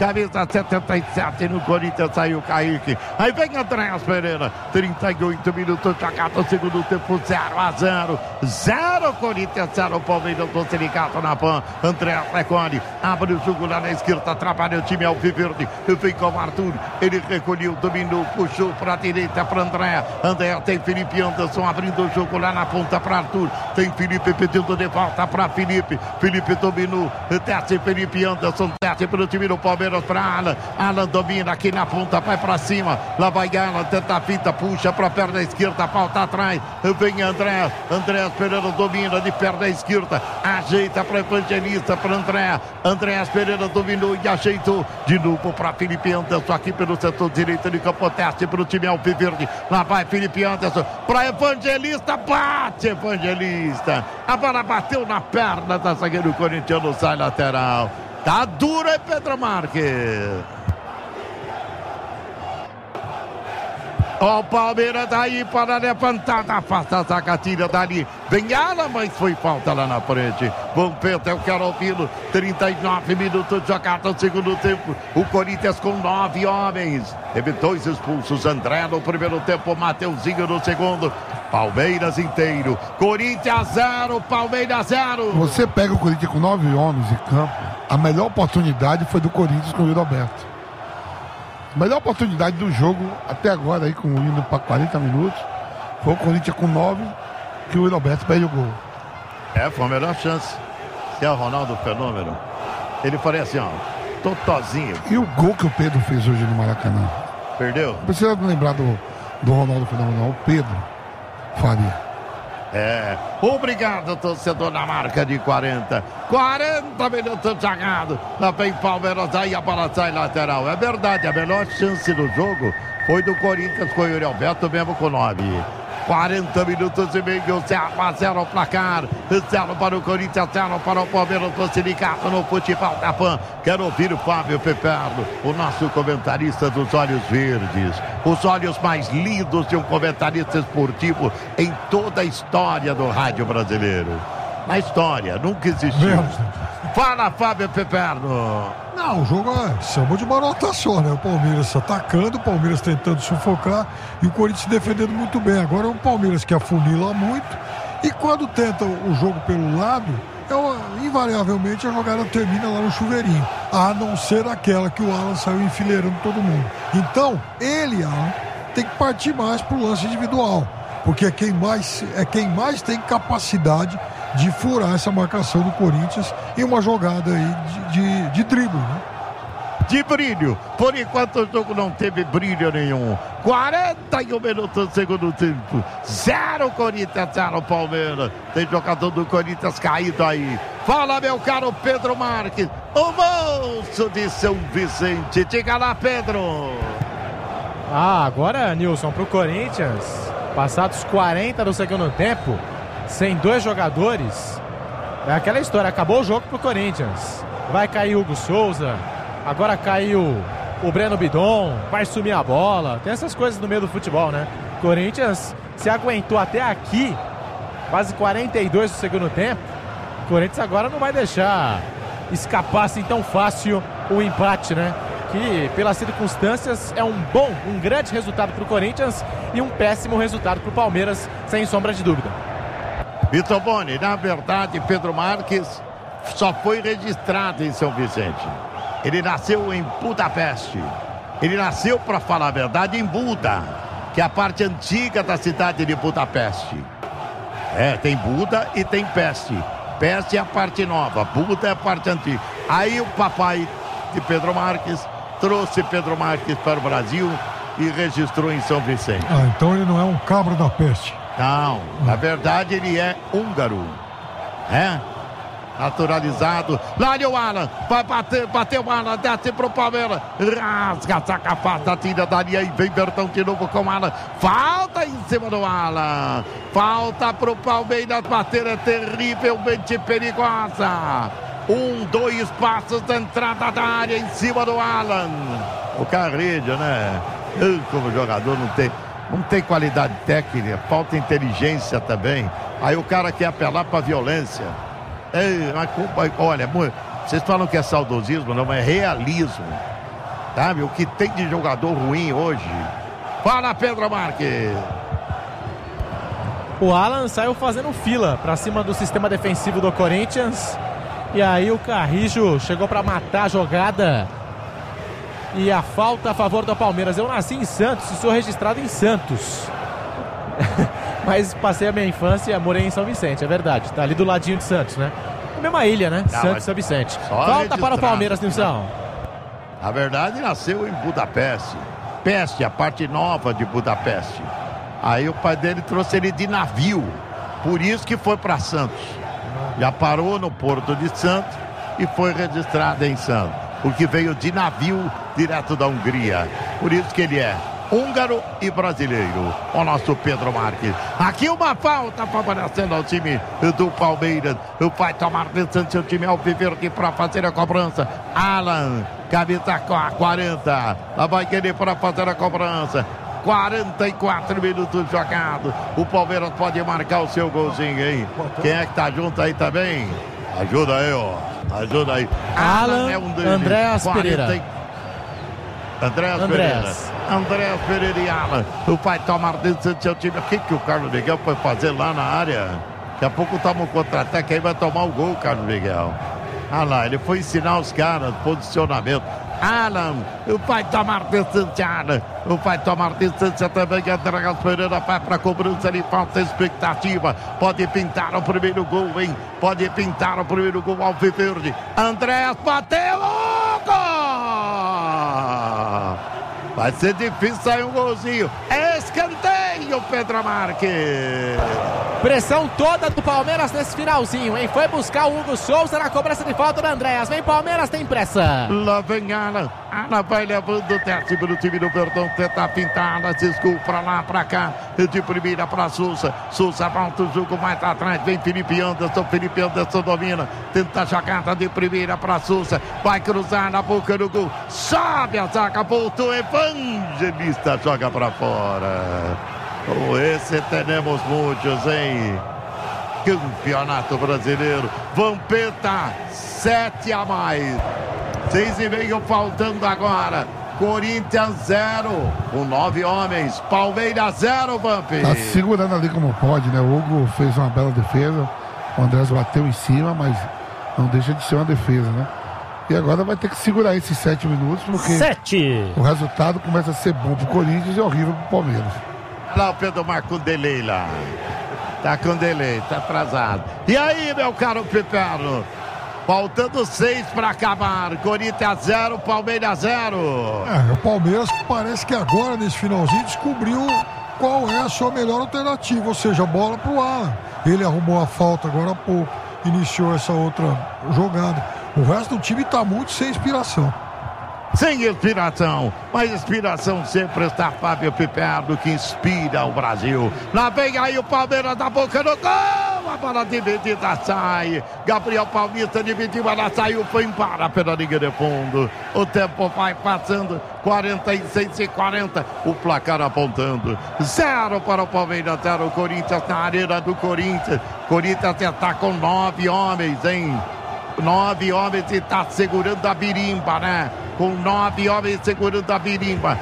camisa 77 no Corinthians, saiu o Kaique. Aí vem Andréas Pereira, 38 minutos jogados, segundo tempo, 0-0. 0 Corinthians, 0 Palmeiras, do Silicato na PAN. Andréas recolhe, abre o jogo lá na esquerda, atrapalha o time alviverde. Vem com o Arthur, ele recolheu, dominou, puxou para a direita para André. André tem Felipe Anderson abrindo o jogo lá na ponta para Arthur. Tem Felipe pedindo de volta para Felipe. Felipe dominou, desce Felipe Anderson, desce pelo time do Palmeiras para Alan. Alan domina aqui na ponta, vai para cima. Lá vai Alan, tenta a fita, puxa para a perna esquerda, falta atrás. Vem André Pereira domina de perna esquerda, ajeita para Evangelista, para André Pereira dominou e ajeitou de novo para Felipe Anderson aqui pelo setor direito de campo, teste para o time alviverde. Lá vai Felipe Anderson para Evangelista, bate Evangelista. A bola bateu na perna da zagueiro corintiano, sai lateral. Tá duro aí, Pedro Marques. Ó, o Palmeiras daí para levantar, afasta a zaga, tira dali. Vem Alan, mas foi falta lá na frente. Bom, Pedro, eu quero ouvi-lo. 39 minutos jogados no segundo tempo. O Corinthians com 9 homens. Teve 2 expulsos. André no primeiro tempo, Mateuzinho no segundo. Palmeiras inteiro. Corinthians 0, Palmeiras 0. Você pega o Corinthians com 9 homens em campo. A melhor oportunidade foi do Corinthians com o Yuri Alberto. A melhor oportunidade do jogo até agora, aí, com indo para 40 minutos, foi o Corinthians com 9, que o Yuri Alberto perde o gol. Foi a melhor chance. Se é o Ronaldo Fenômeno, ele faria assim, ó, totozinho. E o gol que o Pedro fez hoje no Maracanã? Perdeu? Não precisa lembrar do Ronaldo Fenômeno, não. O Pedro faria. Obrigado, torcedor, na marca de 40 minutos jogados. Lá vem Palmeiras, aí a bola sai lateral. É verdade, a melhor chance do jogo foi do Corinthians com o Yuri Alberto, mesmo com 9. 40 minutos e meio, 0-0 o placar. 0 para o Corinthians, 0 para o Palmeiras, do Silicato no futebol da PAN. Quero ouvir o Fábio Peperno, o nosso comentarista dos Olhos Verdes. Os olhos mais lindos de um comentarista esportivo em toda a história do rádio brasileiro. Na história, nunca existiu. Fala, Fábio Peperno. Não, o jogo é samba de barota só, né? O Palmeiras atacando, o Palmeiras tentando sufocar e o Corinthians defendendo muito bem. Agora é um Palmeiras que afunila muito e quando tenta o jogo pelo lado, invariavelmente a jogada termina lá no chuveirinho, a não ser aquela que o Alan saiu enfileirando todo mundo. Então, Alan, tem que partir mais pro lance individual, porque é quem mais tem capacidade de furar essa marcação do Corinthians e uma jogada aí de drible, né? De brilho. Por enquanto o jogo não teve brilho nenhum. 41 minutos do segundo tempo. 0 Corinthians, 0 Palmeiras. Tem jogador do Corinthians caído aí. Fala, meu caro Pedro Marques. O moço de São Vicente. Diga lá, Pedro. Agora, Nilson, pro Corinthians, passados 40 do segundo tempo, sem 2 jogadores, é aquela história, acabou o jogo pro Corinthians. Vai cair o Hugo Souza, agora caiu o Breno Bidon, vai sumir a bola. Tem essas coisas no meio do futebol, né? Corinthians se aguentou até aqui, quase 42 do segundo tempo. O Corinthians agora não vai deixar escapar assim tão fácil o empate, né? Que pelas circunstâncias é um grande resultado pro Corinthians e um péssimo resultado pro Palmeiras, sem sombra de dúvida. Vitor Boni, na verdade, Pedro Marques só foi registrado em São Vicente. Ele nasceu em Budapeste. Ele nasceu, para falar a verdade, em Buda, que é a parte antiga da cidade de Budapeste. Tem Buda e tem Peste. Peste é a parte nova, Buda é a parte antiga. Aí o papai de Pedro Marques trouxe Pedro Marques para o Brasil e registrou em São Vicente. Então ele não é um cabra da peste. Não, na verdade ele é húngaro. Naturalizado. Lá o Alan, vai bater o Alan, desce pro Palmeiras. Rasga, saca, afasta, tira dali, aí vem Bertão de novo com o Alan. Falta em cima do Alan. Falta pro Palmeiras, bater é terrivelmente perigosa. 2 passos da entrada da área em cima do Alan. O Carrilho, né? Como jogador não tem qualidade técnica, falta inteligência também. Aí o cara quer apelar para violência. Olha, Vocês falam que é saudosismo, não, é realismo. Sabe, o que tem de jogador ruim hoje. Fala, Pedro Marques. O Alan saiu fazendo fila pra cima do sistema defensivo do Corinthians. E aí o Carrijo chegou pra matar a jogada. E a falta a favor do Palmeiras. Eu nasci em Santos e sou registrado em Santos. Mas passei a minha infância, morei em São Vicente, é verdade. Tá ali do ladinho de Santos, né? Na mesma ilha, né? Santos e São Vicente. Falta para o Palmeiras, Nilson. Na verdade, nasceu em Budapeste. Peste, a parte nova de Budapeste. Aí o pai dele trouxe ele de navio. Por isso que foi para Santos. Já parou no Porto de Santos e foi registrado em Santos. Porque veio de navio direto da Hungria. Por isso que ele é húngaro e brasileiro. O nosso Pedro Marques. Aqui uma falta favorecendo ao time do Palmeiras. Vai tomar distância o time alviverde para fazer a cobrança. Alan, camisa 40. Lá vai querer para fazer a cobrança. 44 minutos jogados. O Palmeiras pode marcar o seu golzinho aí. Quem é que tá junto aí também? Ajuda aí, ó. Ajuda aí. Alan é um Andréas Pereira. Andréas Pereira e Alan. Vai tomar dentro do seu time. O que o Carlos Miguel foi fazer lá na área? Daqui a pouco toma um contra-ataque aí, vai tomar o gol, Carlos Miguel. Ah lá, ele foi ensinar os caras posicionamento. Alan, vai tomar distância, Alan. Vai tomar distância também. Andréas Pereira vai para a cobrança de falta expectativa. Pode pintar o primeiro gol, hein? Pode pintar o primeiro gol alviverde. Andréas bateu! Gol! Vai ser difícil sair um golzinho. Escanteio, Pedro Marques. Pressão toda do Palmeiras nesse finalzinho, hein? Foi buscar o Hugo Souza na cobrança de falta do Andréas. Vem Palmeiras, tem pressa. Lá vem Alan. Alan vai levando o décimo do time do Verdão. Tenta pintar, se escula pra lá, pra cá. De primeira pra Souza. Souza volta o jogo mais atrás. Vem Felipe Anderson. Felipe Anderson domina. Tenta a jogada de primeira pra Souza. Vai cruzar na boca do gol. Sobe a zaga. Voltou. Evangelista joga pra fora. Oh, esse teremos muitos, hein? Campeonato Brasileiro. Vampeta, 7 a mais. 6,5 faltando agora. Corinthians 0, com 9 homens. Palmeiras 0, Vamp. Tá segurando ali como pode, né? O Hugo fez uma bela defesa. O Andrés bateu em cima, mas não deixa de ser uma defesa, né? E agora vai ter que segurar esses 7 minutos, porque 7. O resultado começa a ser bom pro Corinthians e horrível pro Palmeiras. Lá o Pedro Marco com delay lá. Tá com delay, tá atrasado. E aí, meu caro Piperno? Faltando 6 para acabar. Corinthians 0, Palmeiras 0. O Palmeiras parece que agora, nesse finalzinho, descobriu qual é a sua melhor alternativa. Ou seja, a bola pro Alan. Ele arrumou a falta agora há pouco. Iniciou essa outra jogada. O resto do time tá muito sem inspiração. Sem inspiração, mas inspiração sempre está Fábio Piperno, que inspira o Brasil. Lá vem aí o Palmeiras da boca do gol, a bola dividida sai. Gabriel Paulista dividiu, ela saiu, foi embora pela linha de fundo. O tempo vai passando, 46 e 40, o placar apontando. 0 para o Palmeiras, 0 o Corinthians na arena do Corinthians. Corinthians está com 9 homens, hein? 9 homens e está segurando a birimba, né? Com 9 homens segurando a birimba.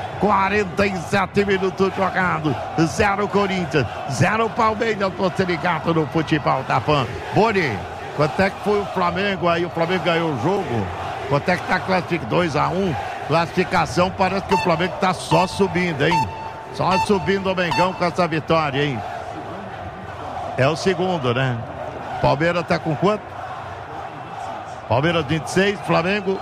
47 minutos jogados. 0 Corinthians, 0 Palmeiras. Você ligado no futebol da Pan. Boni, quanto é que foi o Flamengo aí? O Flamengo ganhou o jogo. Quanto é que está classificado? 2-1. Classificação, parece que o Flamengo está só subindo, hein? Só subindo o Mengão com essa vitória, hein? É o segundo, né? Palmeiras está com quanto? Palmeiras 26, Flamengo.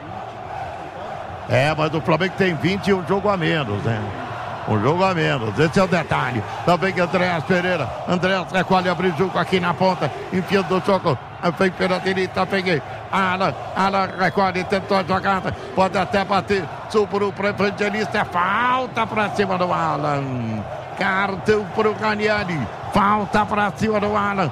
Mas o Flamengo tem 20 e um jogo a menos, né? Um jogo a menos, esse é o detalhe. Também Andréas Pereira. Andréas recolhe, abre o jogo aqui na ponta. Enfiando o jogo. Vem pela direita, peguei. Alan recolhe, tentou a jogada. Pode até bater. Sobrou para o Evangelista. É falta para cima do Alan. Cartão para o Ranieri. Falta pra cima do Alan.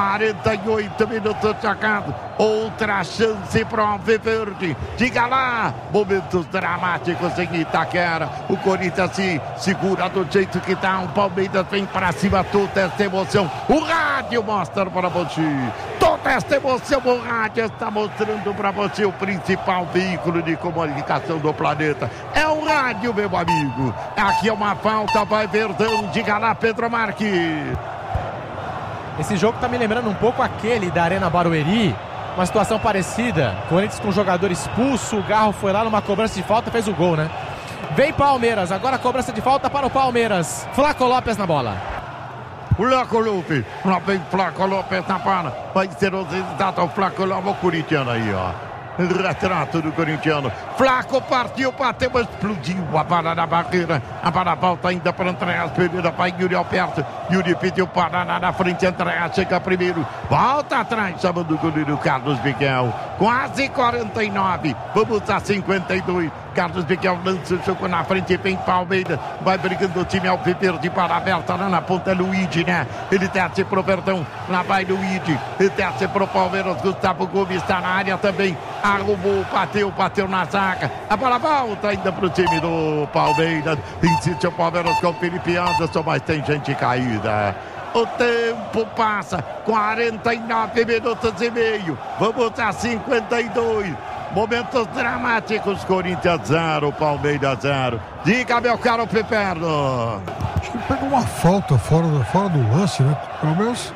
48 minutos jogados. Outra chance pro Alviverde. Diga lá. Momentos dramáticos em Itaquera. O Corinthians se segura do jeito que tá. O Palmeiras vem pra cima. Toda essa emoção. O rádio mostra pra você. Toda essa emoção. O rádio está mostrando pra você o principal veículo de comunicação do planeta. É o rádio, meu amigo. Aqui é uma falta. Vai Verdão. Diga lá, Pedro Marques. Esse jogo tá me lembrando um pouco aquele da Arena Barueri. Uma situação parecida. Corinthians com o jogador expulso. O Garro foi lá numa cobrança de falta e fez o gol, né? Vem Palmeiras. Agora a cobrança de falta para o Palmeiras. Flaco Lopes na bola. Flaco Lopes. Lá vem Flaco Lopes na bola. Vai ser o resultado. O Flaco Lopes, o corintiano aí, ó. Retrato do corintiano. Flaco partiu, bateu, explodiu a bola na barreira. A bola volta ainda para Andréas Pereira. Vai Yuri Alberto. Yuri pediu para na frente. Andréas chega primeiro. Volta atrás, chamando o goleiro Carlos Miguel. Quase 49. Vamos a 52. Carlos Miguel lança o jogo na frente. Vem Palmeiras. Vai brigando o time Alviverde para aberta lá na ponta. Luigi, né? Ele desce pro Verdão. Lá vai Luigi. Ele desce pro Palmeiras. Gustavo Gomes está na área também. Arrumou, bateu na zaga. A bola volta ainda pro time do Palmeiras. Insiste o Palmeiras com o Felipe Anderson, mas tem gente caída. O tempo passa. 49 minutos e meio. Vamos a 52. Momentos dramáticos. Corinthians 0, Palmeiras 0. Diga, meu caro Piperno. Acho que pegou uma falta fora do lance, né? Pelo menos.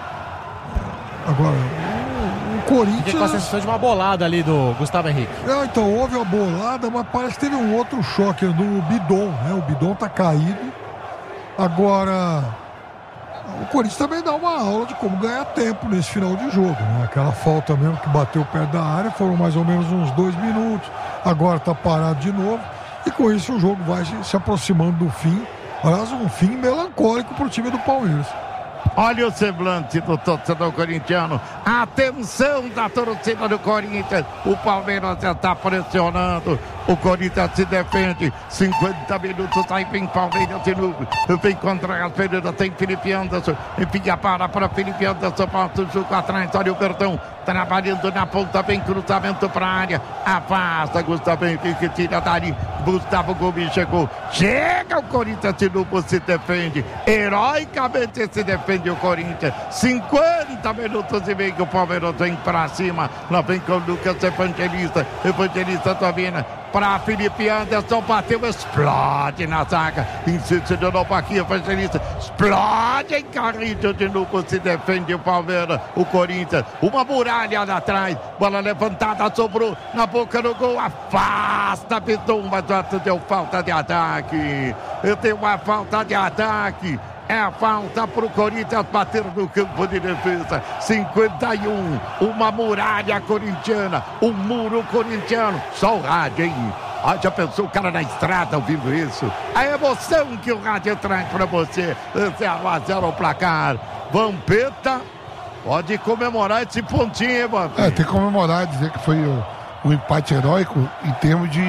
Agora, o Corinthians. Fiquei com a sensação de uma bolada ali do Gustavo Henrique. Então houve uma bolada, mas parece que teve um outro choque do Bidon, né? O Bidon tá caído. Agora, o Corinthians também dá uma aula de como ganhar tempo nesse final de jogo, né? Aquela falta mesmo que bateu perto da área, foram mais ou menos uns 2 minutos. Agora tá parado de novo. E com isso o jogo vai se aproximando do fim. Aliás, um fim melancólico pro time do Palmeiras. Olha o semblante do torcedor corintiano. Atenção da torcida do Corinthians. O Palmeiras já está pressionando. O Corinthians se defende. 50 minutos. Aí vem Palmeiras de novo. Vem contra as Pereira. Tem Felipe Anderson. Envia para Felipe Anderson. Passa o jogo atrás. Olha o Verdão. Trabalhando na ponta. Vem cruzamento para a área. Afasta Gustavo Henrique. Tira dali. Gustavo Gomes chegou. Chega o Corinthians de novo. Se defende. Heroicamente se defende o Corinthians. 50 minutos e meio. O Palmeiras vem para cima. Lá vem com o Lucas Evangelista. Evangelista domina. Para Felipe Anderson, bateu, explode na zaga. Insiste de novo aqui, Evangelista. Explode em Carrinho de novo. Se defende o Palmeiras, o Corinthians. Uma muralha lá atrás. Bola levantada, sobrou na boca do gol. Afasta Piton, mas deu falta de ataque. Eu tenho uma falta de ataque. É a falta para o Corinthians bater no campo de defesa. 51. Uma muralha corintiana. Um muro corintiano. Só o rádio, hein? Ah, já pensou o cara na estrada ouvindo isso? A emoção que o rádio traz para você. 0-0 o placar. Vampeta pode comemorar esse pontinho, Vampeta. Tem que comemorar, dizer que foi um empate heróico em termos de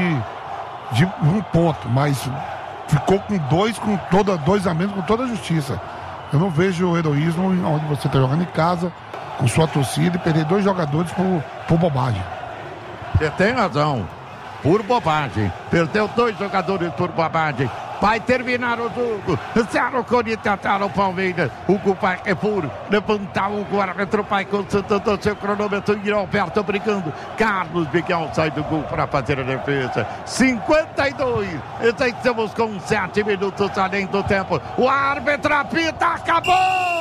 1 ponto, mas ficou com 2 a menos, com toda a justiça. Eu não vejo o heroísmo onde você está jogando em casa, com sua torcida, e perder 2 jogadores por bobagem. Você tem razão. Por bobagem. Perdeu 2 jogadores por bobagem. Vai terminar o jogo. 0 Corinthians, 0 Palmeiras. Hugo vai repor. Levantar o árbitro, vai consultando seu cronômetro. E Alberto brigando. Carlos Miguel sai do gol para fazer a defesa. 52. Estamos com 7 minutos além do tempo. O árbitro apita. Acabou!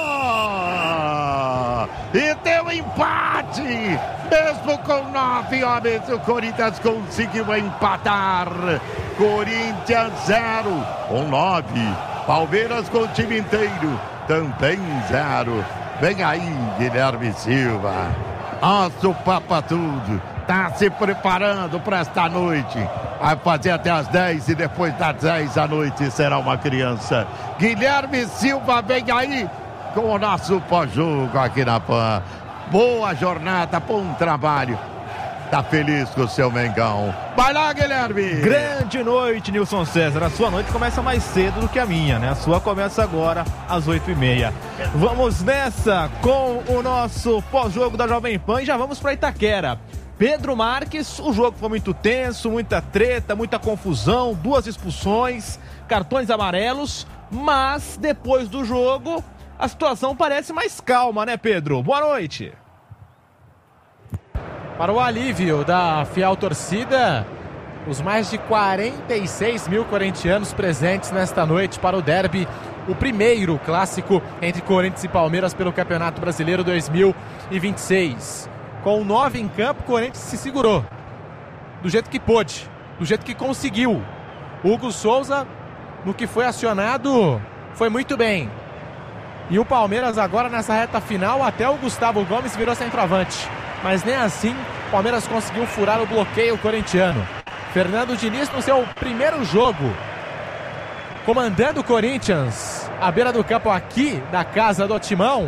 E deu empate. Mesmo com 9 homens, o Corinthians conseguiu empatar. Corinthians 0 com 9. Palmeiras com o time inteiro também 0. Vem aí, Guilherme Silva. Nosso Papa Tudo está se preparando para esta noite. Vai fazer até as 10 e depois das 10 da noite será uma criança. Guilherme Silva vem aí com o nosso pós-jogo aqui na PAN. Boa jornada, bom trabalho. tá feliz com o seu Mengão. Vai lá, Guilherme! Grande noite, Nilson César. A sua noite começa mais cedo do que a minha, né? A sua começa agora às 8h30. Vamos nessa com o nosso pós-jogo da Jovem Pan e já vamos para Itaquera. Pedro Marques, o jogo foi muito tenso, muita treta, muita confusão, 2 expulsões, cartões amarelos, mas depois do jogo a situação parece mais calma, né, Pedro? Boa noite. Para o alívio da fiel torcida, os mais de 46 mil corintianos presentes nesta noite para o derby, o primeiro clássico entre Corinthians e Palmeiras pelo Campeonato Brasileiro 2026. Com 9 em campo, o Corinthians se segurou, do jeito que pôde, do jeito que conseguiu. Hugo Souza, no que foi acionado, foi muito bem. E o Palmeiras agora nessa reta final, até o Gustavo Gomes virou centroavante. Mas nem assim, o Palmeiras conseguiu furar o bloqueio corintiano. Fernando Diniz no seu primeiro jogo, comandando o Corinthians, à beira do campo aqui da casa do Timão.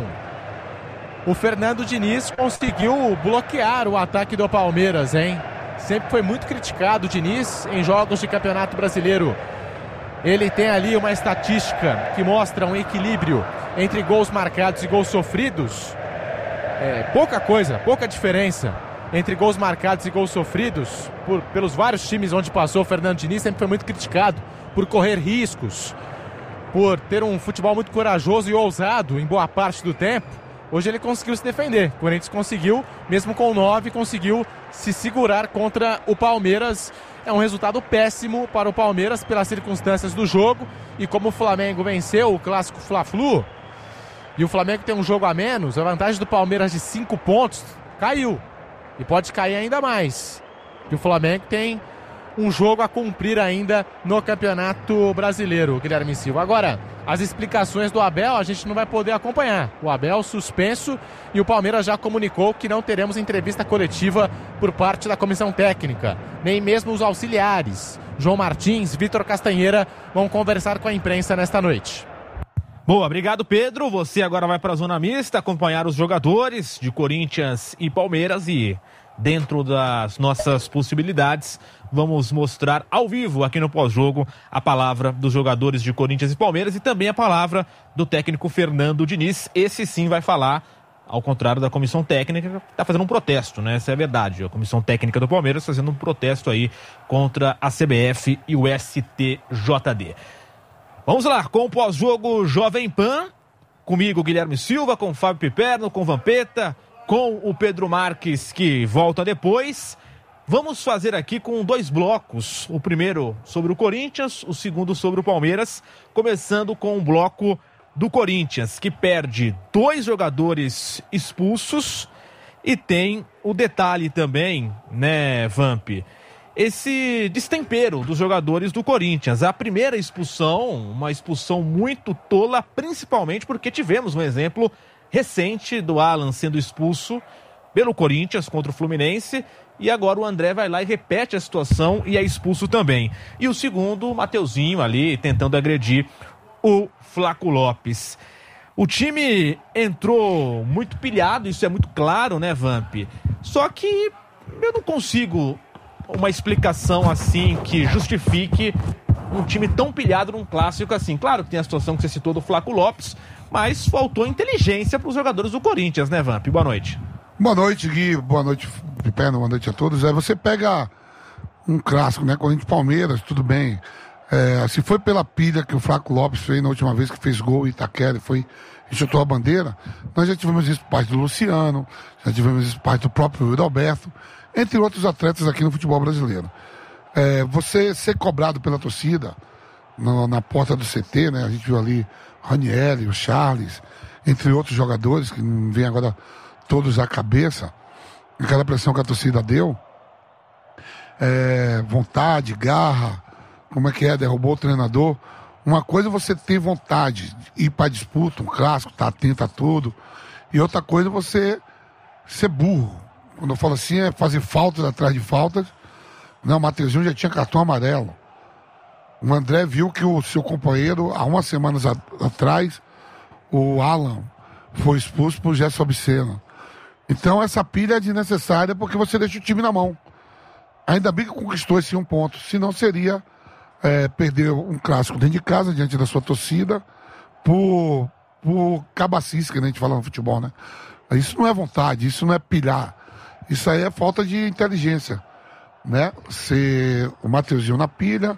O Fernando Diniz conseguiu bloquear o ataque do Palmeiras, hein? Sempre foi muito criticado o Diniz em jogos de Campeonato Brasileiro. Ele tem ali uma estatística que mostra um equilíbrio entre gols marcados e gols sofridos. Pouca coisa, pouca diferença entre gols marcados e gols sofridos. Pelos vários times onde passou o Fernando Diniz, sempre foi muito criticado por correr riscos, por ter um futebol muito corajoso e ousado em boa parte do tempo. Hoje ele conseguiu se defender. O Corinthians conseguiu, mesmo com 9, conseguiu se segurar contra o Palmeiras. É um resultado péssimo para o Palmeiras pelas circunstâncias do jogo. E como o Flamengo venceu o clássico Fla-Flu, e o Flamengo tem um jogo a menos, a vantagem do Palmeiras de 5 pontos caiu. E pode cair ainda mais. E o Flamengo tem um jogo a cumprir ainda no Campeonato Brasileiro, Guilherme Silva. Agora, as explicações do Abel a gente não vai poder acompanhar. O Abel suspenso e o Palmeiras já comunicou que não teremos entrevista coletiva por parte da comissão técnica. Nem mesmo os auxiliares, João Martins, Vitor Castanheira, vão conversar com a imprensa nesta noite. Boa, obrigado, Pedro. Você agora vai para a zona mista acompanhar os jogadores de Corinthians e Palmeiras e, dentro das nossas possibilidades, vamos mostrar ao vivo aqui no pós-jogo a palavra dos jogadores de Corinthians e Palmeiras e também a palavra do técnico Fernando Diniz. Esse sim vai falar, ao contrário da comissão técnica, que está fazendo um protesto, né? Essa é a verdade. A comissão técnica do Palmeiras fazendo um protesto aí contra a CBF e o STJD. Vamos lá, com o pós-jogo Jovem Pan, comigo Guilherme Silva, com o Fábio Piperno, com o Vampeta, com o Pedro Marques, que volta depois. Vamos fazer aqui com 2 blocos, o primeiro sobre o Corinthians, o segundo sobre o Palmeiras, começando com o bloco do Corinthians, que perde 2 jogadores expulsos e tem o detalhe também, né, Vamp? Esse destempero dos jogadores do Corinthians. A primeira expulsão, uma expulsão muito tola, principalmente porque tivemos um exemplo recente do Alan sendo expulso pelo Corinthians contra o Fluminense, e agora o André vai lá e repete a situação e é expulso também. E o segundo, o Mateuzinho ali tentando agredir o Flaco Lopes. O time entrou muito pilhado, isso é muito claro, né, Vamp? Só que eu não consigo uma explicação assim que justifique um time tão pilhado num clássico assim. Claro que tem a situação que você citou do Flaco Lopes, mas faltou inteligência para os jogadores do Corinthians, né, Vamp? Boa noite. Boa noite, Gui. Boa noite, Piperno. Boa noite a todos. Você pega um clássico, né? Corinthians e Palmeiras, tudo bem. Se foi pela pilha que o Flaco Lopes fez na última vez que fez gol em Itaquera e chutou a bandeira, nós já tivemos isso por parte do Luciano, já tivemos isso por parte do próprio Alberto, entre outros atletas aqui no futebol brasileiro. Você ser cobrado pela torcida na porta do CT, né? A gente viu ali o Ranieri, o Charles, entre outros jogadores que não vem agora todos à cabeça, aquela pressão que a torcida deu, vontade, garra, como é que derrubou o treinador. Uma coisa é você ter vontade de ir para a disputa, um clássico, estar atento a tudo, e outra coisa é você ser burro. Quando eu falo assim, é fazer faltas atrás de faltas. Não, o Mateuzinho já tinha cartão amarelo. O André viu que o seu companheiro, há umas semanas atrás, o Alan, foi expulso por gesto obsceno. Então essa pilha é desnecessária porque você deixa o time na mão. Ainda bem que conquistou esse 1 ponto, senão seria perder um clássico dentro de casa, diante da sua torcida, por cabacice, que a gente fala no futebol, né? Isso não é vontade, isso não é pilhar. Isso aí é falta de inteligência, né? O Mateuzinho na pilha,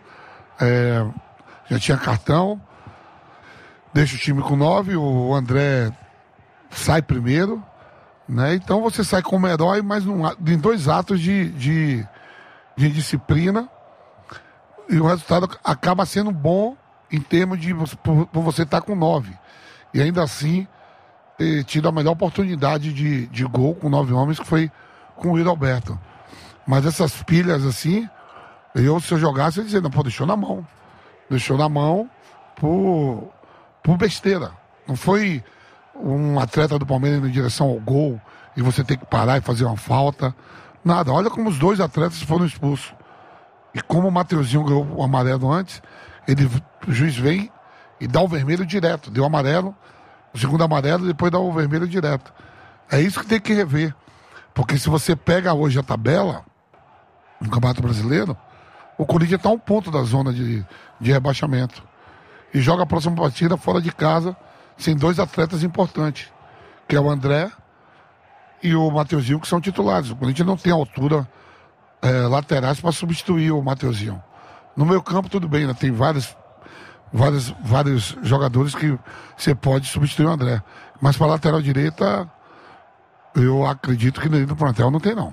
já tinha cartão, deixa o time com 9, o André sai primeiro, né? Então você sai como herói, mas em 2 atos de disciplina, e o resultado acaba sendo bom em termos de por você estar com 9. E ainda assim ter tido a melhor oportunidade de gol com 9 homens, que foi com o Yuri Alberto. Mas essas pilhas assim, se eu jogasse, eu ia dizer, não, pô, deixou na mão. Deixou na mão por besteira. Não foi um atleta do Palmeiras indo em direção ao gol e você tem que parar e fazer uma falta. Nada. Olha como os 2 atletas foram expulsos. E como o Mateuzinho ganhou o amarelo antes, o juiz vem e dá o vermelho direto. Deu o amarelo, o segundo amarelo, e depois dá o vermelho direto. É isso que tem que rever. Porque se você pega hoje a tabela no Campeonato Brasileiro, o Corinthians está a 1 ponto da zona de rebaixamento. E joga a próxima partida fora de casa, sem 2 atletas importantes, que é o André e o Mateuzinho, que são titulares. O Corinthians não tem altura laterais para substituir o Mateuzinho. No meio campo, tudo bem, né? Tem vários jogadores que você pode substituir o André. Mas para lateral direita, eu acredito que no plantel não tem, não.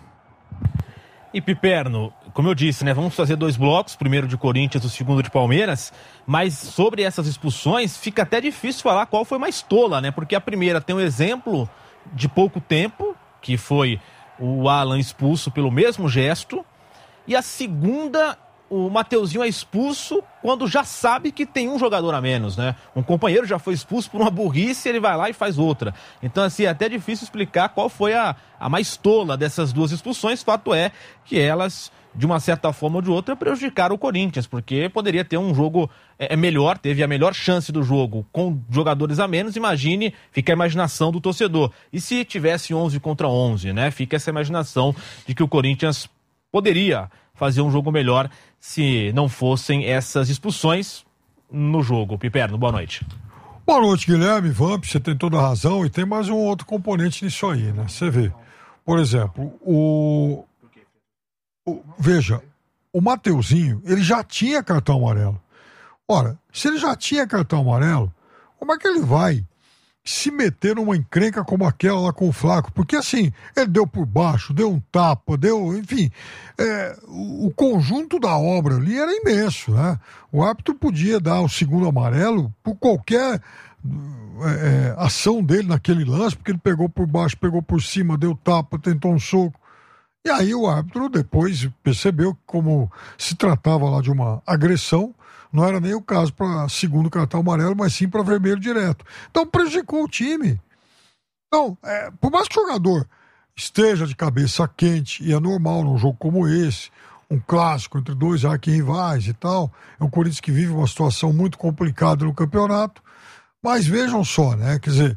E Piperno, como eu disse, né? Vamos fazer 2 blocos, primeiro de Corinthians, o segundo de Palmeiras, mas sobre essas expulsões fica até difícil falar qual foi mais tola, né? Porque a primeira tem um exemplo de pouco tempo, que foi o Alan expulso pelo mesmo gesto, e a segunda, o Mateuzinho é expulso quando já sabe que tem um jogador a menos, né? Um companheiro já foi expulso por uma burrice, ele vai lá e faz outra. Então, assim, é até difícil explicar qual foi a mais tola dessas 2 expulsões. Fato é que elas, de uma certa forma ou de outra, prejudicaram o Corinthians, porque poderia ter um jogo melhor, teve a melhor chance do jogo com jogadores a menos. Imagine, fica a imaginação do torcedor. E se tivesse 11 contra 11, né? Fica essa imaginação de que o Corinthians poderia fazer um jogo melhor se não fossem essas expulsões no jogo. Piperno, boa noite. Boa noite, Guilherme, Vamp, você tem toda a razão, e tem mais um outro componente nisso aí, né? Você vê, por exemplo, veja, o Mateuzinho, ele já tinha cartão amarelo. Ora, se ele já tinha cartão amarelo, como é que ele vai se meter numa encrenca como aquela lá com o Flaco? Porque assim, ele deu por baixo, deu um tapa, enfim, o conjunto da obra ali era imenso, né? O árbitro podia dar o segundo amarelo por qualquer ação dele naquele lance, porque ele pegou por baixo, pegou por cima, deu tapa, tentou um soco. E aí o árbitro depois percebeu que, como se tratava lá de uma agressão, não era nem o caso para segundo cartão amarelo, mas sim para vermelho direto. Então prejudicou o time. Então, por mais que o jogador esteja de cabeça quente, e é normal num jogo como esse, um clássico entre 2 arquirrivais e tal, é um Corinthians que vive uma situação muito complicada no campeonato, mas vejam só, né? Quer dizer,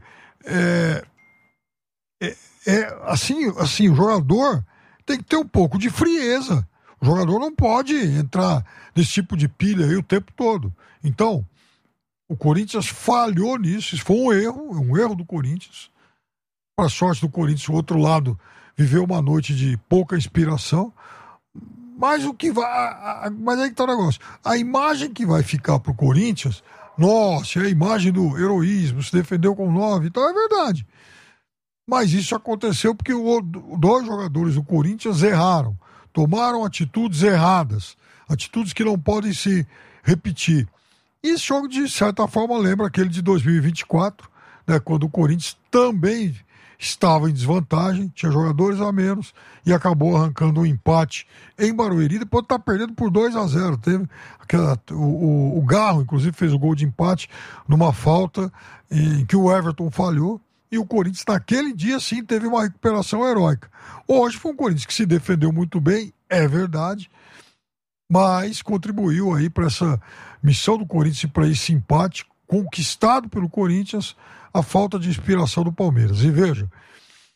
assim, o jogador tem que ter um pouco de frieza. O jogador não pode entrar nesse tipo de pilha aí o tempo todo. Então, o Corinthians falhou nisso. Isso foi um erro do Corinthians. Para a sorte do Corinthians, o outro lado viveu uma noite de pouca inspiração. Mas mas aí que tá o negócio. A imagem que vai ficar pro Corinthians, nossa, é a imagem do heroísmo, se defendeu com 9, então é verdade. Mas isso aconteceu porque 2 jogadores do Corinthians erraram. Tomaram atitudes erradas, atitudes que não podem se repetir. E esse jogo, de certa forma, lembra aquele de 2024, né, quando o Corinthians também estava em desvantagem, tinha jogadores a menos, e acabou arrancando um empate em Barueri, depois de estar perdendo por 2-0. Teve o Garro, inclusive, fez o gol de empate numa falta em que o Everton falhou. E o Corinthians, naquele dia, sim, teve uma recuperação heróica. Hoje foi um Corinthians que se defendeu muito bem, é verdade, mas contribuiu aí para essa missão do Corinthians e para esse empate conquistado pelo Corinthians, a falta de inspiração do Palmeiras. E veja,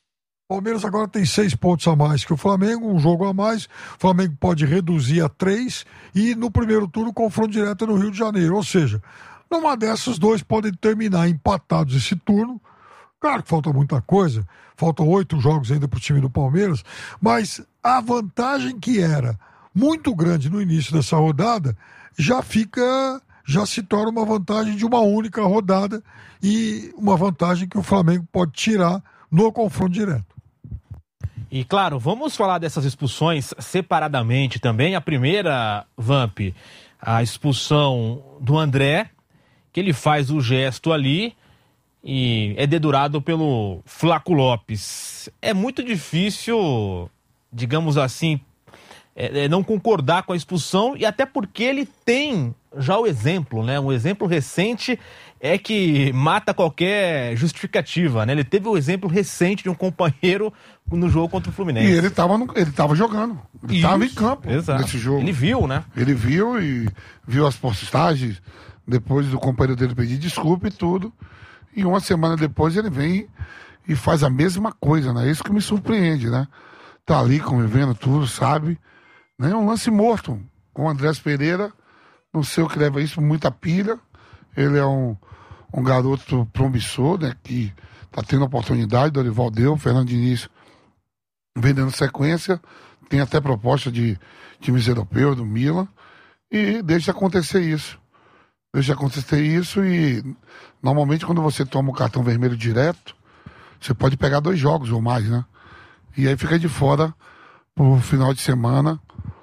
Palmeiras agora tem 6 pontos a mais que o Flamengo, um jogo a mais. O Flamengo pode reduzir a 3 e no primeiro turno confronto direto no Rio de Janeiro. Ou seja, numa dessas, 2 podem terminar empatados esse turno. Claro que falta muita coisa, faltam 8 jogos ainda para o time do Palmeiras, mas a vantagem que era muito grande no início dessa rodada já se torna uma vantagem de uma única rodada e uma vantagem que o Flamengo pode tirar no confronto direto. E claro, vamos falar dessas expulsões separadamente também. A primeira, Vamp, a expulsão do André, que ele faz o gesto ali e é dedurado pelo Flaco Lopes. É muito difícil, digamos assim, não concordar com a expulsão, e até porque ele tem já o exemplo, né? Um exemplo recente é que mata qualquer justificativa, né? Ele teve o exemplo recente de um companheiro no jogo contra o Fluminense. E ele tava jogando, ele estava em campo nesse jogo. Ele viu, né? Ele viu e viu as postagens depois do companheiro dele pedir desculpa e tudo. E uma semana depois ele vem e faz a mesma coisa, né? Isso que me surpreende, né? Tá ali convivendo tudo, sabe? Né? Um lance morto com o Andrés Pereira, não sei o que leva isso, muita pilha. Ele é um garoto promissor, né? Que tá tendo oportunidade, Dorival deu, Fernando Diniz vem dando sequência, tem até proposta de times europeus, do Milan, e deixa acontecer isso. E normalmente quando você toma o cartão vermelho direto, você pode pegar 2 jogos ou mais, né? E aí fica de fora pro final de semana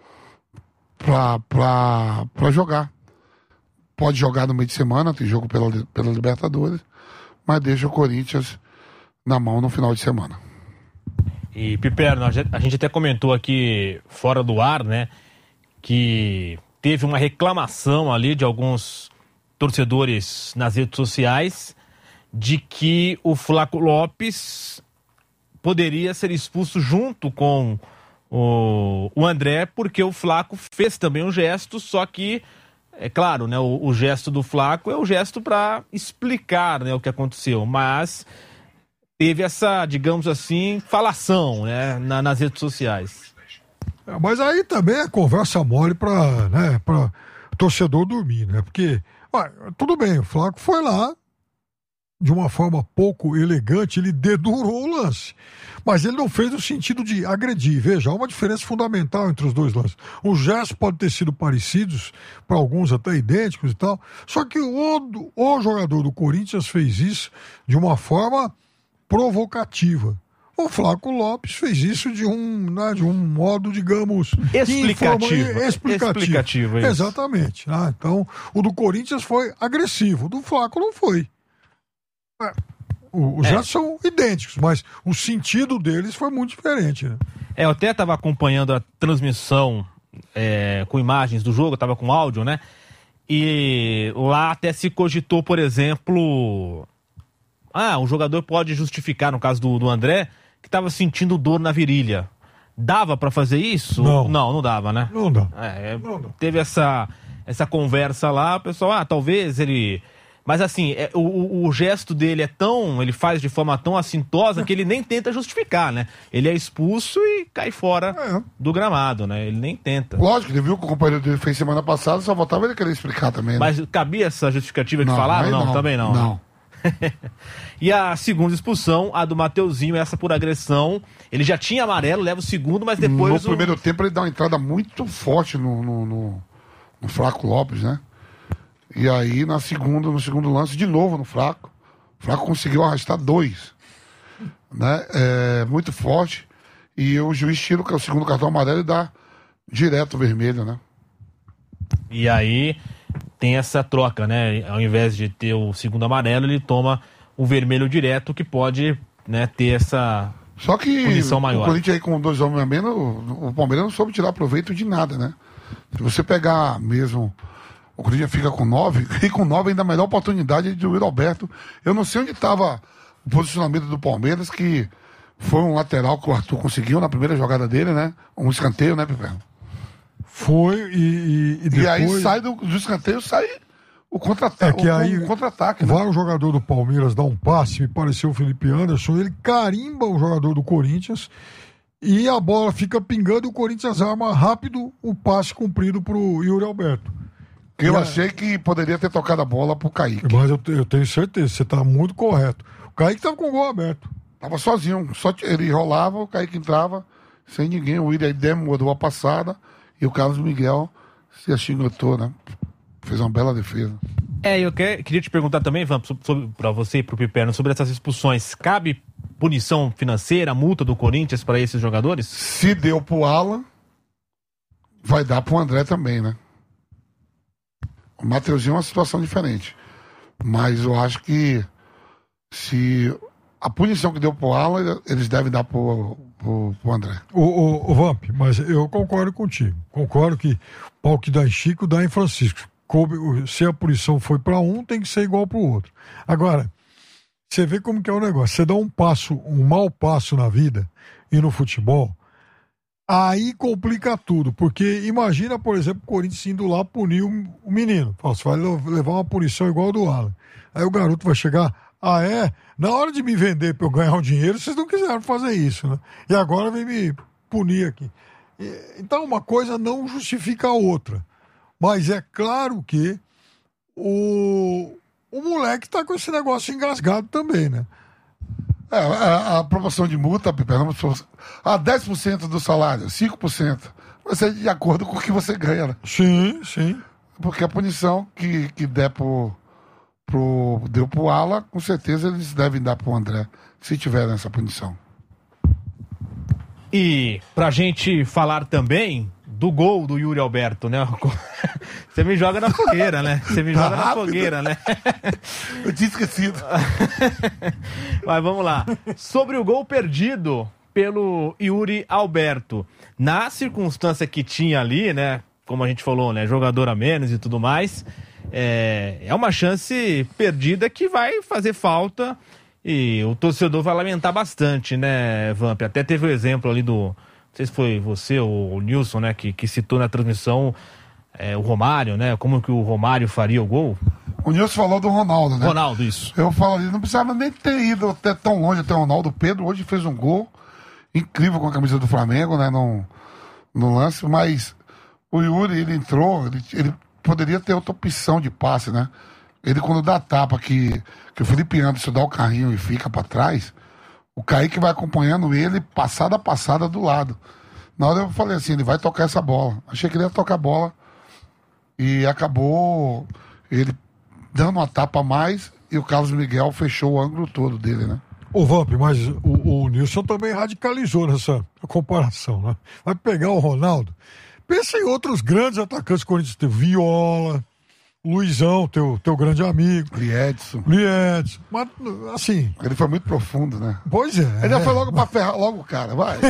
pra jogar. Pode jogar no meio de semana, tem jogo pela Libertadores, mas deixa o Corinthians na mão no final de semana. E Piperno, a gente até comentou aqui fora do ar, né, que teve uma reclamação ali de alguns torcedores nas redes sociais de que o Flaco Lopes poderia ser expulso junto com o André, porque o Flaco fez também um gesto, só que, é claro, né, o gesto do Flaco é o gesto para explicar, né, o que aconteceu, mas teve essa, digamos assim, falação, né, nas redes sociais. Mas aí também é conversa mole para torcedor dormir, né? Porque, tudo bem, o Flaco foi lá, de uma forma pouco elegante, ele dedurou o lance. Mas ele não fez no sentido de agredir. Veja, há uma diferença fundamental entre os 2 lances. Os gestos podem ter sido parecidos, para alguns até idênticos e tal, só que o jogador do Corinthians fez isso de uma forma provocativa. O Flaco Lopes fez isso de um modo, digamos, explicativo. Exatamente. Então, o do Corinthians foi agressivo, o do Flaco não foi. Os gestos são idênticos, mas o sentido deles foi muito diferente, né? Eu até estava acompanhando a transmissão com imagens do jogo, estava com áudio, né? E lá até se cogitou, por exemplo, o jogador pode justificar, no caso do André, que estava sentindo dor na virilha. Dava para fazer isso? Não dava, né? Não dá. Não dá. Teve essa conversa lá, o pessoal, talvez ele... Mas assim, o gesto dele ele faz de forma tão assintosa que ele nem tenta justificar, né? Ele é expulso e cai fora do gramado, né? Ele nem tenta. Lógico, ele viu que o companheiro dele fez semana passada, só voltava ele querer explicar também, né? Mas cabia essa justificativa que falaram? Não, também não. Não. E a segunda expulsão, a do Mateuzinho, essa por agressão. Ele já tinha amarelo, leva o segundo, mas depois... No primeiro tempo ele dá uma entrada muito forte no Flaco Lopes, né? E aí no segundo lance, de novo no Flaco. O Flaco conseguiu arrastar 2. Né? Muito forte. E o juiz tira o segundo cartão amarelo e dá direto o vermelho, né? E aí tem essa troca, né? Ao invés de ter o segundo amarelo, ele toma o vermelho direto, que pode, né, ter essa punição maior. O Corinthians aí com 2 homens a menos, o Palmeiras não soube tirar proveito de nada, né? Se você pegar mesmo, o Corinthians fica com 9, e com 9 ainda a melhor oportunidade do Yuri Alberto. Eu não sei onde estava o posicionamento do Palmeiras, que foi um lateral que o Arthur conseguiu na primeira jogada dele, né? Um escanteio, né, Pepe? Foi, e depois... E aí sai do escanteio, sai o contra-ataque. É que aí contra-ataque, né? vai o jogador do Palmeiras dar um passe, me pareceu o Felipe Anderson, ele carimba o jogador do Corinthians e a bola fica pingando e o Corinthians arma rápido o passe cumprido pro Yuri Alberto. Eu achei que poderia ter tocado a bola pro Kaique. Mas eu tenho certeza, você tá muito correto. O Kaique tava com o gol aberto. Tava sozinho, só ele rolava, o Kaique entrava, sem ninguém. O William demorou a passada e o Carlos Miguel se achingotou, né? Fez uma bela defesa. Eu queria te perguntar também, Ivan, para você e pro Piperno, sobre essas expulsões. Cabe punição financeira, multa do Corinthians para esses jogadores? Se deu pro Alan, vai dar pro André também, né? O Mateuzinho é uma situação diferente. Mas eu acho que se a punição que deu pro Alan, eles devem dar pro André. O Vamp, mas eu concordo contigo. Concordo que o pau que dá em Chico, dá em Francisco. Se a punição foi para um, tem que ser igual pro outro. Agora, você vê como que é o negócio. Você dá um mau passo na vida e no futebol, aí complica tudo. Porque imagina, por exemplo, o Corinthians indo lá punir o menino. Fala, você vai levar uma punição igual a do Alan. Aí o garoto vai chegar, na hora de me vender para eu ganhar um dinheiro, vocês não quiseram fazer isso, né? E agora vem me punir aqui. Então uma coisa não justifica a outra. Mas é claro que o moleque tá com esse negócio engasgado também, né? A proporção de multa, a 10% do salário, 5%, vai ser de acordo com o que você ganha, né? Sim, sim. Porque a punição que der deu pro Ala, com certeza eles devem dar pro André, se tiver essa punição. E pra gente falar também do gol do Yuri Alberto, né? Você me joga na fogueira, né? Você me joga na fogueira, né? Eu tinha esquecido. Mas vamos lá. Sobre o gol perdido pelo Yuri Alberto. Na circunstância que tinha ali, né? Como a gente falou, né? Jogador a menos e tudo mais. É uma chance perdida que vai fazer falta e o torcedor vai lamentar bastante, né, Vamp? Até teve o exemplo ali do... Não sei se foi você ou o Nilson, né, que citou na transmissão o Romário, né? Como que o Romário faria o gol? O Nilson falou do Ronaldo, né? Ronaldo, isso. Eu falo ali, não precisava nem ter ido até tão longe até o Ronaldo. O Pedro hoje fez um gol incrível com a camisa do Flamengo, né? No lance, mas o Yuri, ele entrou, ele poderia ter outra opção de passe, né? Ele quando dá a tapa que o Felipe Anderson dá o carrinho e fica pra trás, o Kaique vai acompanhando ele passada a passada do lado. Na hora eu falei assim, ele vai tocar essa bola. Achei que ele ia tocar a bola e acabou ele dando uma tapa a mais e o Carlos Miguel fechou o ângulo todo dele, né? Ô Vamp, mas o Nilson também radicalizou nessa comparação, né? Vai pegar o Ronaldo. Pensa em outros grandes atacantes que o Corinthians teve. Viola, Luizão, teu grande amigo. Liedson. Mas, assim... Ele foi muito profundo, né? Pois é. Ele já foi logo pra ferrar, logo o cara, vai.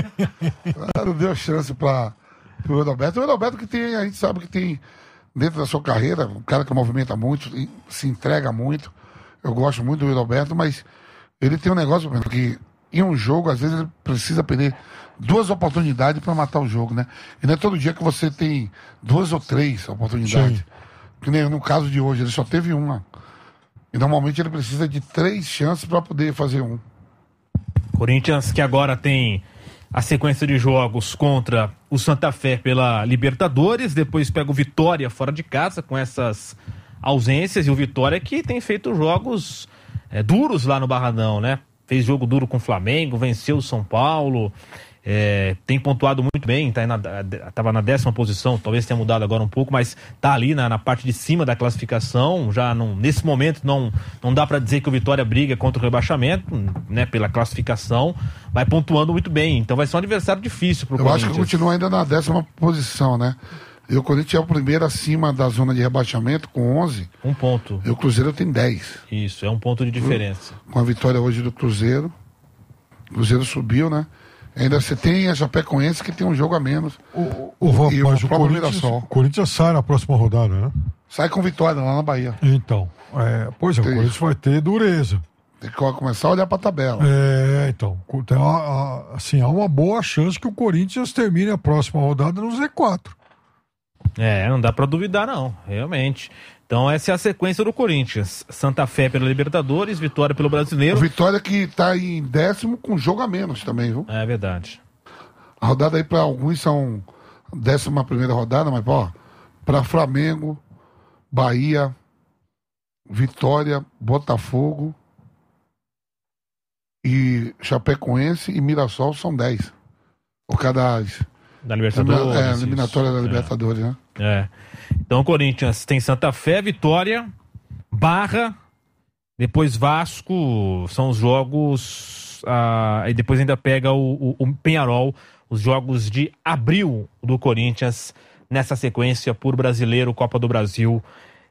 Não deu chance pro Roberto. O Roberto que tem, a gente sabe que tem, dentro da sua carreira, um cara que movimenta muito, se entrega muito. Eu gosto muito do Roberto, mas ele tem um negócio, que em um jogo, às vezes, ele precisa perder 2 oportunidades para matar o jogo, né? E não é todo dia que você tem 2 ou 3 oportunidades. Sim. Que nem no caso de hoje, ele só teve uma. E normalmente ele precisa de 3 chances para poder fazer um. Corinthians que agora tem a sequência de jogos contra o Santa Fé pela Libertadores, depois pega o Vitória fora de casa com essas ausências, e o Vitória que tem feito jogos duros lá no Barradão, né? Fez jogo duro com o Flamengo, venceu o São Paulo, tem pontuado muito bem, estava na 10ª posição, talvez tenha mudado agora um pouco, mas está ali na parte de cima da classificação. Já nesse momento não dá para dizer que o Vitória briga contra o rebaixamento, né, pela classificação, vai pontuando muito bem, então vai ser um adversário difícil para o Corinthians. Eu acho que continua ainda na 10ª posição, né? E o Corinthians é o primeiro acima da zona de rebaixamento com 11. 1 ponto. E o Cruzeiro tem 10. Isso, é 1 ponto de diferença. Com a vitória hoje do Cruzeiro. O Cruzeiro subiu, né? Ainda você tem a Chapecoense que tem um jogo a menos. E o próprio Mirassol. O Corinthians sai na próxima rodada, né? Sai com vitória lá na Bahia. Então, o Corinthians vai ter dureza. Tem que começar a olhar pra tabela. Então, há uma boa chance que o Corinthians termine a próxima rodada no Z4. Não dá pra duvidar não, realmente. Então essa é a sequência do Corinthians. Santa Fé pela Libertadores, Vitória pelo Brasileiro. Vitória que tá em 10º com jogo a menos também, viu? É verdade. A rodada aí pra alguns são 11ª rodada, mas pra Flamengo, Bahia, Vitória, Botafogo e Chapecoense e Mirassol são 10. Por cada... Da Libertadores. Eliminatória da Libertadores, né? Então o Corinthians tem Santa Fé, Vitória, Barra, depois Vasco, são os jogos, e depois ainda pega o Peñarol, os jogos de abril do Corinthians nessa sequência por Brasileiro, Copa do Brasil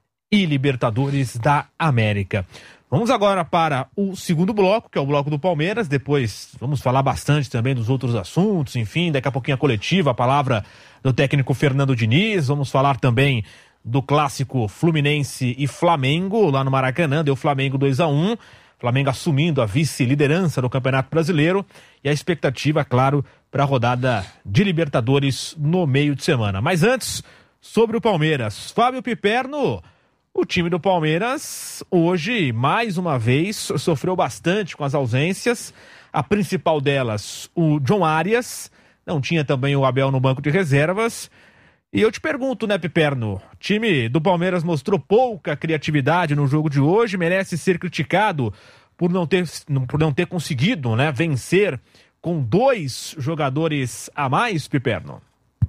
e Libertadores da América. Vamos agora para o segundo bloco, que é o bloco do Palmeiras. Depois vamos falar bastante também dos outros assuntos, enfim, daqui a pouquinho a coletiva, a palavra do técnico Fernando Diniz. Vamos falar também do clássico Fluminense e Flamengo, lá no Maracanã. Deu Flamengo 2-1, Flamengo assumindo a vice-liderança do Campeonato Brasileiro e a expectativa, claro, para a rodada de Libertadores no meio de semana. Mas antes, sobre o Palmeiras, Fábio Piperno. O time do Palmeiras, hoje, mais uma vez, sofreu bastante com as ausências. A principal delas, o John Arias. Não tinha também o Abel no banco de reservas. E eu te pergunto, né, Piperno? O time do Palmeiras mostrou pouca criatividade no jogo de hoje. Merece ser criticado por não ter conseguido, né, vencer com 2 jogadores a mais, Piperno?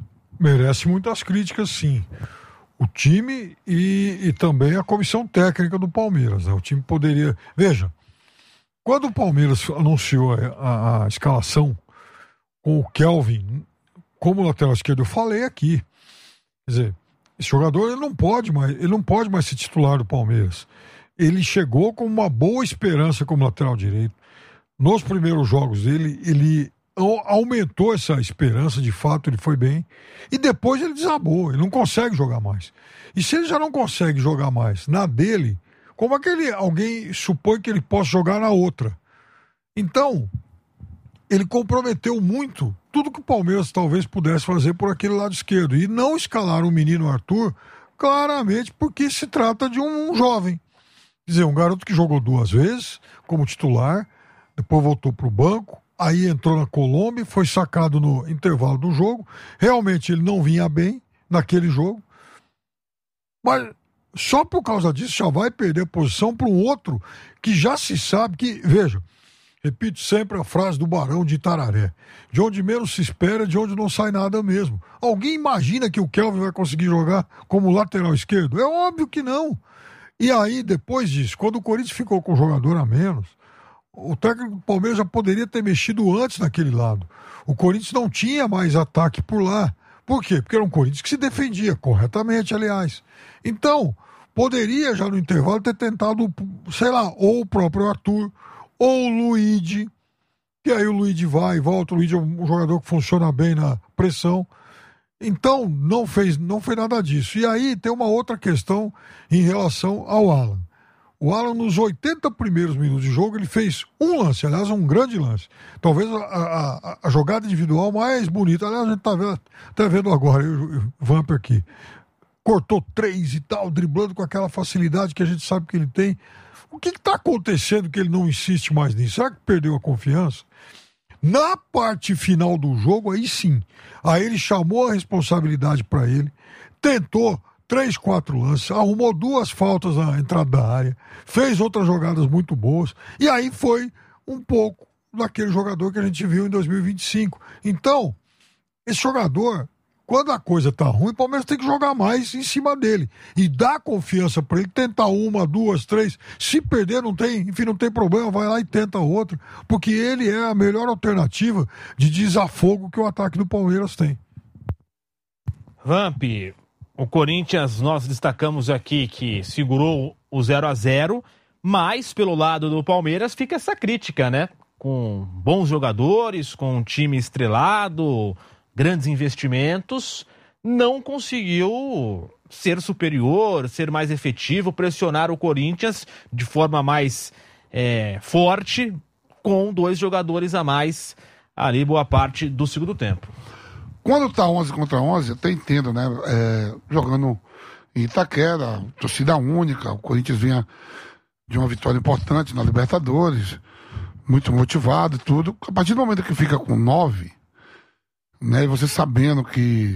Merece muitas críticas, sim. O time e também a comissão técnica do Palmeiras, né? O time poderia... Veja, quando o Palmeiras anunciou a escalação com o Kelvin como lateral esquerdo, eu falei aqui. Quer dizer, esse jogador ele não pode mais ser titular do Palmeiras. Ele chegou com uma boa esperança como lateral direito. Nos primeiros jogos dele, ele aumentou essa esperança, de fato ele foi bem, e depois ele desabou, ele não consegue jogar mais. E se ele já não consegue jogar mais na dele, como é que alguém supõe que ele possa jogar na outra? Então, ele comprometeu muito tudo que o Palmeiras talvez pudesse fazer por aquele lado esquerdo, e não escalar o menino Arthur, claramente porque se trata de um jovem. Quer dizer, um garoto que jogou 2 vezes como titular, depois voltou para o banco, aí entrou na Colômbia, foi sacado no intervalo do jogo. Realmente ele não vinha bem naquele jogo. Mas só por causa disso já vai perder a posição para um outro que já se sabe que... Veja, repito sempre a frase do Barão de Itararé. De onde menos se espera, de onde não sai nada mesmo. Alguém imagina que o Kelvin vai conseguir jogar como lateral esquerdo? É óbvio que não. E aí, depois disso, quando o Corinthians ficou com o jogador a menos... O técnico do Palmeiras já poderia ter mexido antes naquele lado. O Corinthians não tinha mais ataque por lá. Por quê? Porque era um Corinthians que se defendia, corretamente, aliás. Então, poderia já no intervalo ter tentado, sei lá, ou o próprio Arthur, ou o Luigi, que aí o Luigi vai e volta. O Luigi é um jogador que funciona bem na pressão. Então, não fez nada disso. E aí tem uma outra questão em relação ao Alan. O Alan, nos 80 primeiros minutos de jogo, ele fez um lance, aliás, um grande lance. Talvez a jogada individual mais bonita. Aliás, a gente tá vendo agora, o Vamper aqui. Cortou 3 e tal, driblando com aquela facilidade que a gente sabe que ele tem. O que está acontecendo que ele não insiste mais nisso? Será que perdeu a confiança? Na parte final do jogo, aí sim. Aí ele chamou a responsabilidade para ele, tentou 3, 4 lances, arrumou 2 faltas na entrada da área, fez outras jogadas muito boas, e aí foi um pouco daquele jogador que a gente viu em 2025. Então, esse jogador, quando a coisa tá ruim, o Palmeiras tem que jogar mais em cima dele, e dar confiança para ele, tentar 1, 2, 3, se perder não tem problema, vai lá e tenta outra, porque ele é a melhor alternativa de desafogo que o ataque do Palmeiras tem. Vamp, o Corinthians, nós destacamos aqui que segurou o 0-0, mas pelo lado do Palmeiras fica essa crítica, né? Com bons jogadores, com um time estrelado, grandes investimentos, não conseguiu ser superior, ser mais efetivo, pressionar o Corinthians de forma mais forte, com 2 jogadores a mais ali boa parte do segundo tempo. Quando tá 11 contra 11, eu até entendo, né? Jogando em Itaquera, torcida única, o Corinthians vinha de uma vitória importante na Libertadores, muito motivado e tudo. A partir do momento que fica com 9, né? E você sabendo que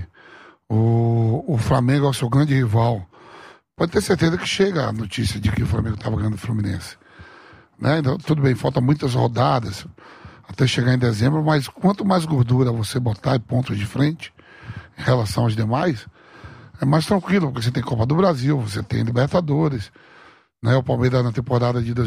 o Flamengo é o seu grande rival, pode ter certeza que chega a notícia de que o Flamengo estava ganhando o Fluminense. Né? Então, tudo bem, faltam muitas rodadas até chegar em dezembro, mas quanto mais gordura você botar em pontos de frente em relação aos demais, é mais tranquilo, porque você tem Copa do Brasil, você tem Libertadores, né? O Palmeiras na temporada de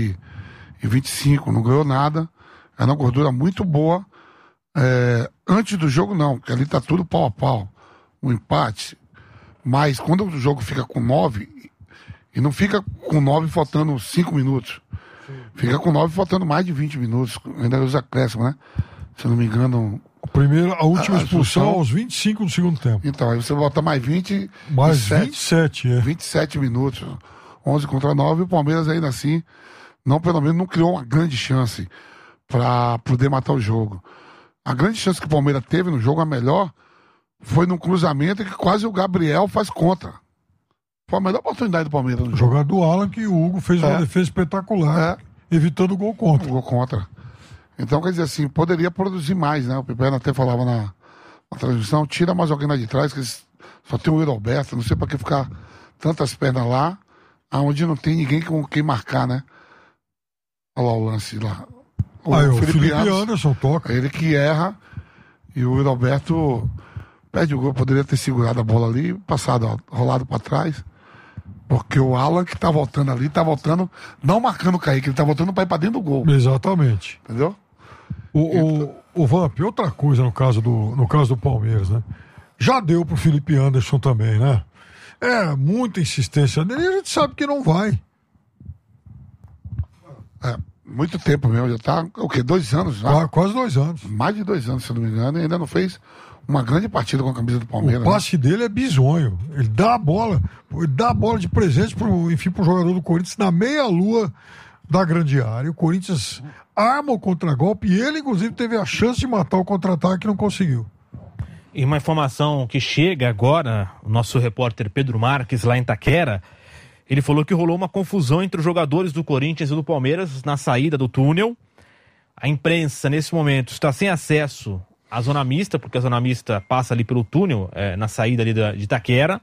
2025 não ganhou nada, é uma gordura muito boa. Antes do jogo não, porque ali tá tudo pau a pau, um empate, mas quando o jogo fica com 9, e não fica com 9 faltando 5 minutos, fica com 9 faltando mais de 20 minutos, ainda usa acréscimo, né? Se eu não me engano. A última expulsão aos 25 do segundo tempo. Então, aí você bota mais 20. Mais 27, 27 minutos. 11 contra 9, o Palmeiras ainda assim, pelo menos não criou uma grande chance para poder matar o jogo. A grande chance que o Palmeiras teve no jogo, a melhor, foi num cruzamento que quase o Gabriel faz contra. Foi a melhor oportunidade do Palmeiras no jogo. Jogada do Alan, que o Hugo fez uma defesa espetacular, evitando o gol contra. O gol contra. Então, quer dizer assim, poderia produzir mais, né? O Piperno até falava na transmissão, tira mais alguém lá de trás, que só tem o Yuri Alberto, não sei pra que ficar tantas pernas lá, aonde não tem ninguém com quem marcar, né? Olha lá o lance lá. O Felipe Anderson toca. Ele que erra, e o Yuri Alberto perde o gol, poderia ter segurado a bola ali, passado, rolado pra trás. Porque o Alan que tá voltando ali, tá voltando, não marcando o Kaique, ele tá voltando pra ir pra dentro do gol. Exatamente. Entendeu? O Vamp, outra coisa no caso do Palmeiras, né? Já deu pro Felipe Anderson também, né? Muita insistência dele e a gente sabe que não vai. Muito tempo mesmo, já tá, 2 anos já? Quase 2 anos. Mais de 2 anos, se eu não me engano, e ainda não fez uma grande partida com a camisa do Palmeiras. O passe dele é bizonho. Ele dá a bola de presente pro jogador do Corinthians na meia-lua da grande área. O Corinthians arma o contragolpe e ele, inclusive, teve a chance de matar o contra-ataque e não conseguiu. E uma informação que chega agora, o nosso repórter Pedro Marques, lá em Itaquera, ele falou que rolou uma confusão entre os jogadores do Corinthians e do Palmeiras na saída do túnel. A imprensa, nesse momento, está sem acesso à zona mista, porque a zona mista passa ali pelo túnel, na saída ali de Itaquera.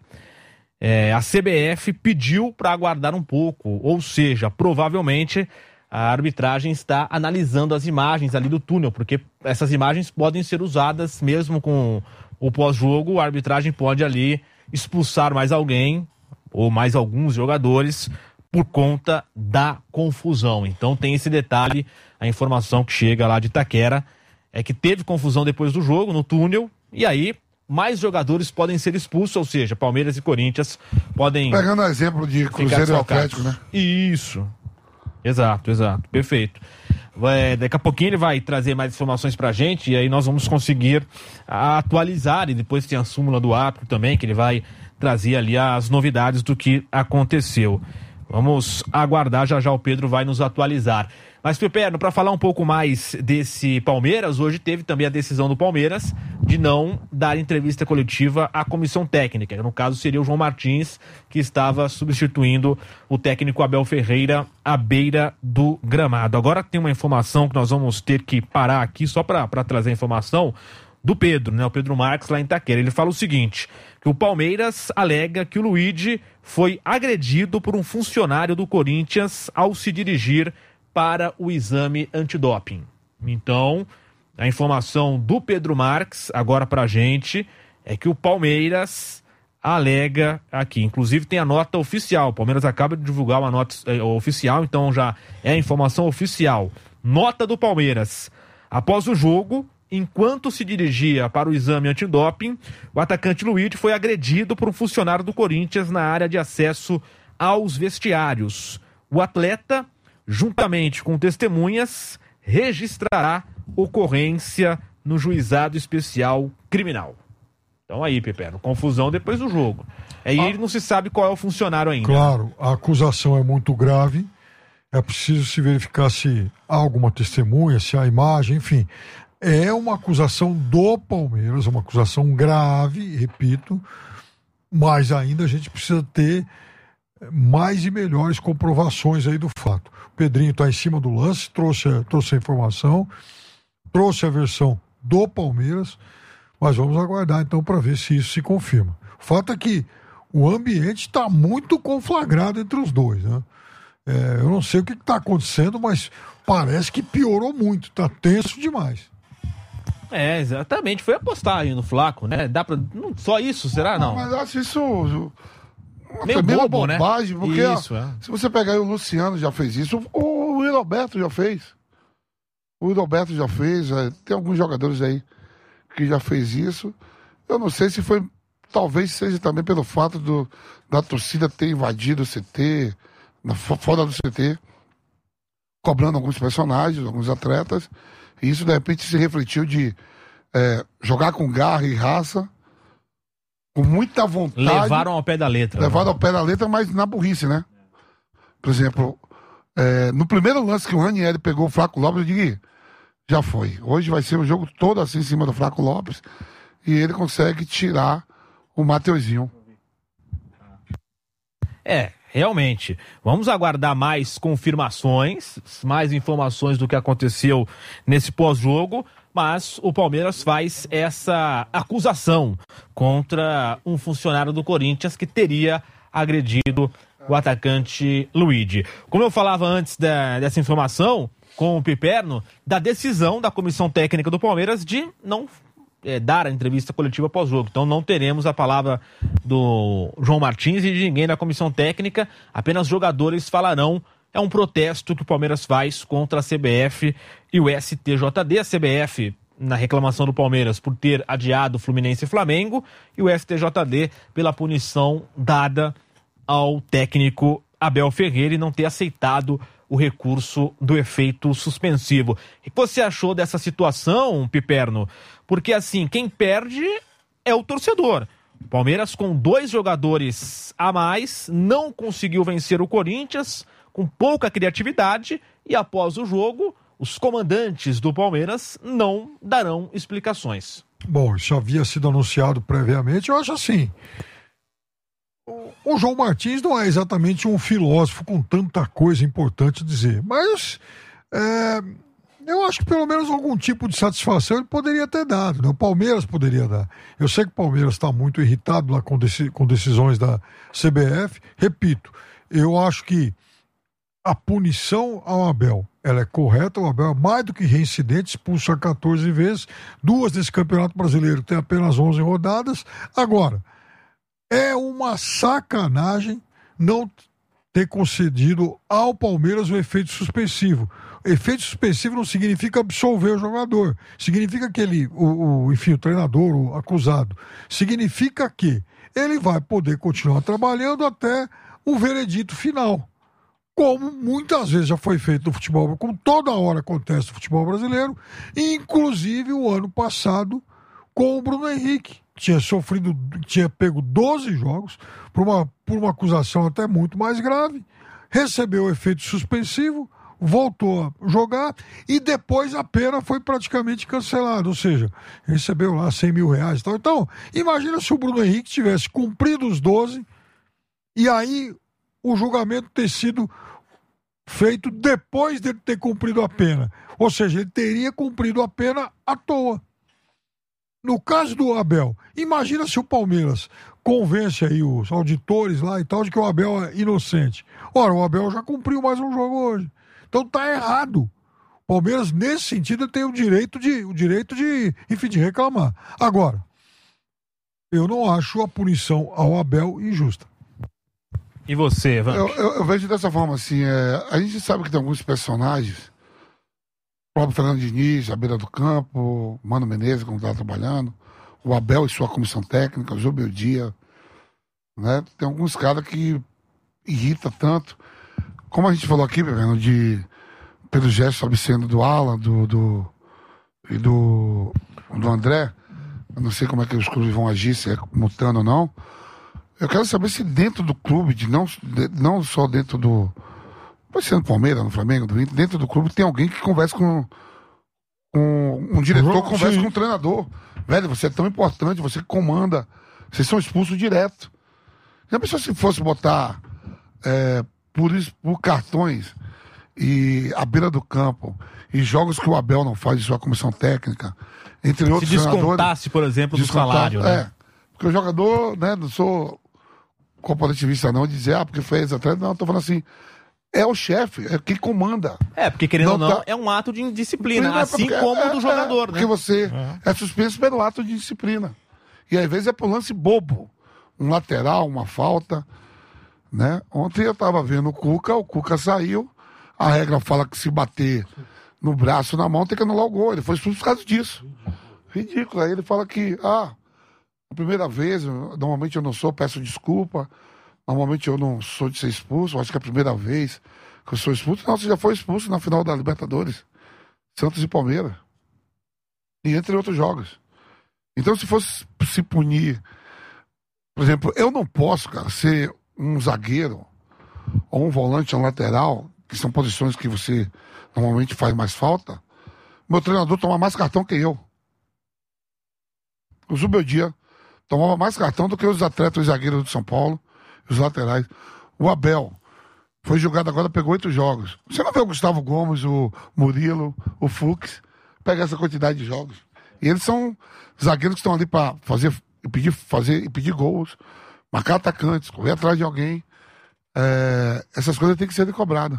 A CBF pediu para aguardar um pouco, ou seja, provavelmente a arbitragem está analisando as imagens ali do túnel, porque essas imagens podem ser usadas mesmo com o pós-jogo, a arbitragem pode ali expulsar mais alguém ou mais alguns jogadores por conta da confusão. Então tem esse detalhe, a informação que chega lá de Itaquera é que teve confusão depois do jogo no túnel, e aí mais jogadores podem ser expulsos, ou seja, Palmeiras e Corinthians podem... Pegando o exemplo de Cruzeiro e Atlético, né? Isso. Exato, perfeito. Daqui a pouquinho ele vai trazer mais informações pra gente e aí nós vamos conseguir atualizar, e depois tem a súmula do árbitro também, que ele vai trazer ali as novidades do que aconteceu. Vamos aguardar, já o Pedro vai nos atualizar. Mas, Piperno, para falar um pouco mais desse Palmeiras, hoje teve também a decisão do Palmeiras de não dar entrevista coletiva à comissão técnica. No caso, seria o João Martins, que estava substituindo o técnico Abel Ferreira à beira do gramado. Agora tem uma informação que nós vamos ter que parar aqui só para trazer a informação do Pedro, né? O Pedro Marques lá em Itaquera. Ele fala o seguinte, que o Palmeiras alega que o Luigi foi agredido por um funcionário do Corinthians ao se dirigir para o exame antidoping. Então, a informação do Pedro Marques, agora pra gente, é que o Palmeiras alega aqui. Inclusive tem a nota oficial. O Palmeiras acaba de divulgar uma nota oficial, então já é a informação oficial. Nota do Palmeiras. Após o jogo, enquanto se dirigia para o exame antidoping, o atacante Luigi foi agredido por um funcionário do Corinthians na área de acesso aos vestiários. O atleta, juntamente com testemunhas, registrará ocorrência no Juizado Especial Criminal. Então aí, Piperno, confusão depois do jogo. Aí não se sabe qual é o funcionário ainda. Claro, a acusação é muito grave, é preciso se verificar se há alguma testemunha, se há imagem, enfim. é uma acusação do Palmeiras, uma acusação grave, repito, mas ainda a gente precisa ter mais e melhores comprovações aí do fato. O Pedrinho está em cima do lance, trouxe a informação, trouxe a versão do Palmeiras, mas vamos aguardar então para ver se isso se confirma. O fato é que o ambiente está muito conflagrado entre os dois, né? Eu não sei o que está acontecendo, mas parece que piorou muito, está tenso demais. Exatamente, foi apostar aí no Flaco, né? Dá pra... Não, só isso, será? Não. Mas eu acho isso meio meio bobo, bobagem, né? porque Isso, se você pegar aí, o Luciano já fez isso, o Will Alberto já fez. O Will Alberto já fez, tem alguns jogadores aí que já fez isso. Eu não sei se foi, talvez seja também pelo fato da torcida ter invadido o CT, fora do CT, cobrando alguns personagens, alguns atletas, e isso de repente se refletiu de jogar com garra e raça, com muita vontade. Levaram ao pé da letra. Levaram ao pé da letra, mas na burrice, né? Por exemplo, no primeiro lance que o Ranieri pegou o Flaco Lopes, eu digo, já foi. Hoje vai ser o jogo todo assim em cima do Flaco Lopes, e ele consegue tirar o Mateuzinho. Realmente. Vamos aguardar mais confirmações, mais informações do que aconteceu nesse pós-jogo, mas o Palmeiras faz essa acusação contra um funcionário do Corinthians que teria agredido o atacante Luigi. Como eu falava antes dessa informação com o Piperno, da decisão da comissão técnica do Palmeiras de não dar a entrevista coletiva pós-jogo. Então não teremos a palavra do João Martins e de ninguém da comissão técnica, apenas jogadores falarão. É um protesto que o Palmeiras faz contra a CBF e o STJD. A CBF na reclamação do Palmeiras por ter adiado Fluminense e Flamengo, e o STJD pela punição dada ao técnico Abel Ferreira e não ter aceitado o recurso do efeito suspensivo. O que você achou dessa situação, Piperno? Porque assim, quem perde é o torcedor. O Palmeiras, com 2 jogadores a mais, não conseguiu vencer o Corinthians, com pouca criatividade, e após o jogo, os comandantes do Palmeiras não darão explicações. Bom, isso havia sido anunciado previamente. Eu acho assim, o João Martins não é exatamente um filósofo com tanta coisa importante a dizer, mas eu acho que pelo menos algum tipo de satisfação ele poderia ter dado, né? O Palmeiras poderia dar. Eu sei que o Palmeiras está muito irritado lá com decisões da CBF. Repito, eu acho que a punição ao Abel, ela é correta. O Abel é mais do que reincidente, expulso a 14 vezes, 2 desse Campeonato Brasileiro, tem apenas 11 rodadas. Agora, é uma sacanagem não ter concedido ao Palmeiras o efeito suspensivo. O efeito suspensivo não significa absolver o jogador. Significa que o treinador, o acusado, significa que ele vai poder continuar trabalhando até o veredito final. Como muitas vezes já foi feito no futebol, como toda hora acontece no futebol brasileiro, inclusive o ano passado com o Bruno Henrique. Tinha pego 12 jogos por uma acusação até muito mais grave, recebeu o efeito suspensivo, voltou a jogar e depois a pena foi praticamente cancelada, ou seja, recebeu lá 100 mil reais e tal. Então, imagina se o Bruno Henrique tivesse cumprido os 12 e aí o julgamento ter sido feito depois dele ter cumprido a pena, ou seja, ele teria cumprido a pena à toa. No caso do Abel, imagina se o Palmeiras convence aí os auditores lá e tal de que o Abel é inocente. Ora, o Abel já cumpriu mais um jogo hoje. Então tá errado. O Palmeiras, nesse sentido, tem o direito de, enfim, de reclamar. Agora, eu não acho a punição ao Abel injusta. E você, Evan? Eu vejo dessa forma, assim, a gente sabe que tem alguns personagens, o próprio Fernando Diniz, à beira do campo, Mano Menezes, como está trabalhando, o Abel e sua comissão técnica, o Zubeldia, né? Tem alguns caras que irritam tanto. Como a gente falou aqui, pelo gesto obsceno do Alan, e do André, eu não sei como é que os clubes vão agir, se é multando ou não. Eu quero saber se dentro do clube, não só dentro do... Pode ser no Palmeiras, no Flamengo, do Inter, dentro do clube tem alguém que converse com um diretor conversa Sim. com um treinador. Velho, você é tão importante, você comanda. Vocês são expulsos direto. Já pensou se fosse botar por cartões e à beira do campo e jogos que o Abel não faz em sua comissão técnica, entre Se outros treinadores... descontasse, por exemplo, do salário, né? Porque o jogador, né, não sou corporativista não, dizer, porque fez atleta, não, tô falando assim, é o chefe, é quem comanda. Porque querendo ou Não não, tá- é um ato de indisciplina, assim Porque como o do jogador, né? Porque você é suspenso pelo ato de disciplina. E às vezes é por lance bobo. Um lateral, uma falta, né? Ontem eu tava vendo o Cuca saiu, a regra fala que se bater no braço, na mão, tem que anular o gol. Ele foi expulso por causa disso. Ridículo. Aí ele fala que, a primeira vez, normalmente eu não sou, peço desculpa, normalmente eu não sou de ser expulso, acho que é a primeira vez que eu sou expulso. Não, você já foi expulso na final da Libertadores. Santos e Palmeiras. E entre outros jogos. Então, se fosse se punir... Por exemplo, eu não posso, cara, ser um zagueiro ou um volante ou um lateral, que são posições que você normalmente faz mais falta, meu treinador toma mais cartão que eu. O Zubeldia tomava mais cartão do que os atletas, os zagueiros do São Paulo, os laterais. O Abel foi jogado agora, pegou 8 jogos. Você não vê o Gustavo Gomes, o Murilo, o Fux, pega essa quantidade de jogos. E eles são zagueiros que estão ali para pedir gols, marcar atacantes, correr atrás de alguém. Essas coisas têm que ser cobradas.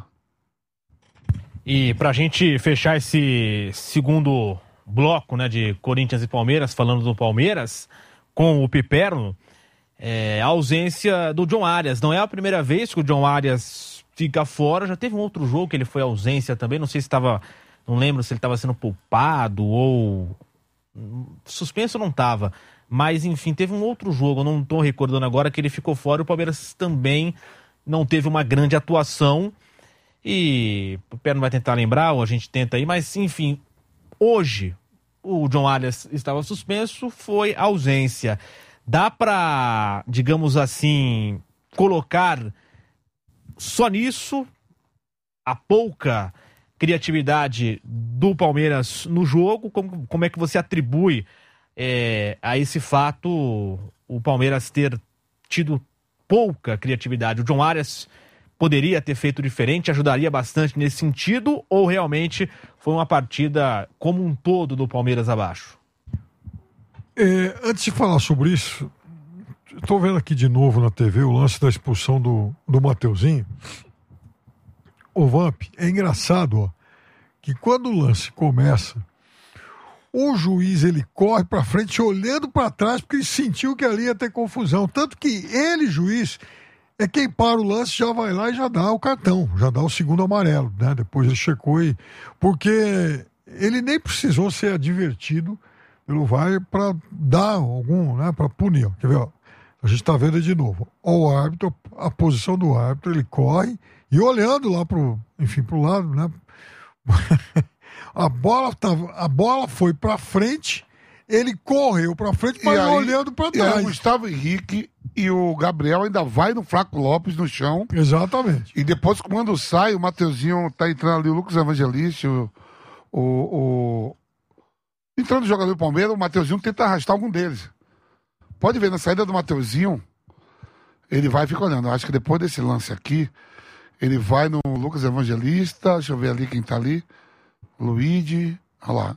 E pra gente fechar esse segundo bloco, né, de Corinthians e Palmeiras, falando do Palmeiras, com o Piperno, a ausência do John Arias. Não é a primeira vez que o John Arias fica fora, já teve um outro jogo que ele foi ausência também, não sei se estava, não lembro se ele estava sendo poupado ou suspenso, não estava, mas enfim, teve um outro jogo, eu não estou recordando agora, que ele ficou fora. O Palmeiras também não teve uma grande atuação e o Pé não vai tentar lembrar, ou a gente tenta aí, mas enfim, hoje o John Arias estava suspenso, foi ausência. Dá para, digamos assim, colocar só nisso a pouca criatividade do Palmeiras no jogo? Como é que você atribui a esse fato o Palmeiras ter tido pouca criatividade? O John Arias poderia ter feito diferente, ajudaria bastante nesse sentido, ou realmente foi uma partida como um todo do Palmeiras abaixo? Antes de falar sobre isso, estou vendo aqui de novo na TV o lance da expulsão do Mateuzinho. O Vamp, é engraçado, ó, que quando o lance começa, o juiz ele corre para frente olhando para trás porque ele sentiu que ali ia ter confusão. Tanto que ele, juiz, é quem para o lance, já vai lá e já dá o cartão, já dá o segundo amarelo, né? Depois ele checou porque ele nem precisou ser advertido pelo VAR para dar algum, né, para punir. Quer ver, ó? A gente está vendo de novo. O árbitro, a posição do árbitro, ele corre e olhando lá pro lado, né? A bola foi para frente, ele correu para frente, mas olhando para trás. E aí o Gustavo Henrique e o Gabriel ainda vai no Flaco Lopes no chão. Exatamente. E depois, quando sai, o Mateuzinho tá entrando ali, o Lucas Evangelista, entrando o jogador do Palmeiras, o Mateuzinho tenta arrastar algum deles. Pode ver, na saída do Mateuzinho, ele vai e fica olhando. Eu acho que depois desse lance aqui, ele vai no Lucas Evangelista, deixa eu ver ali quem tá ali, Luigi, olha lá.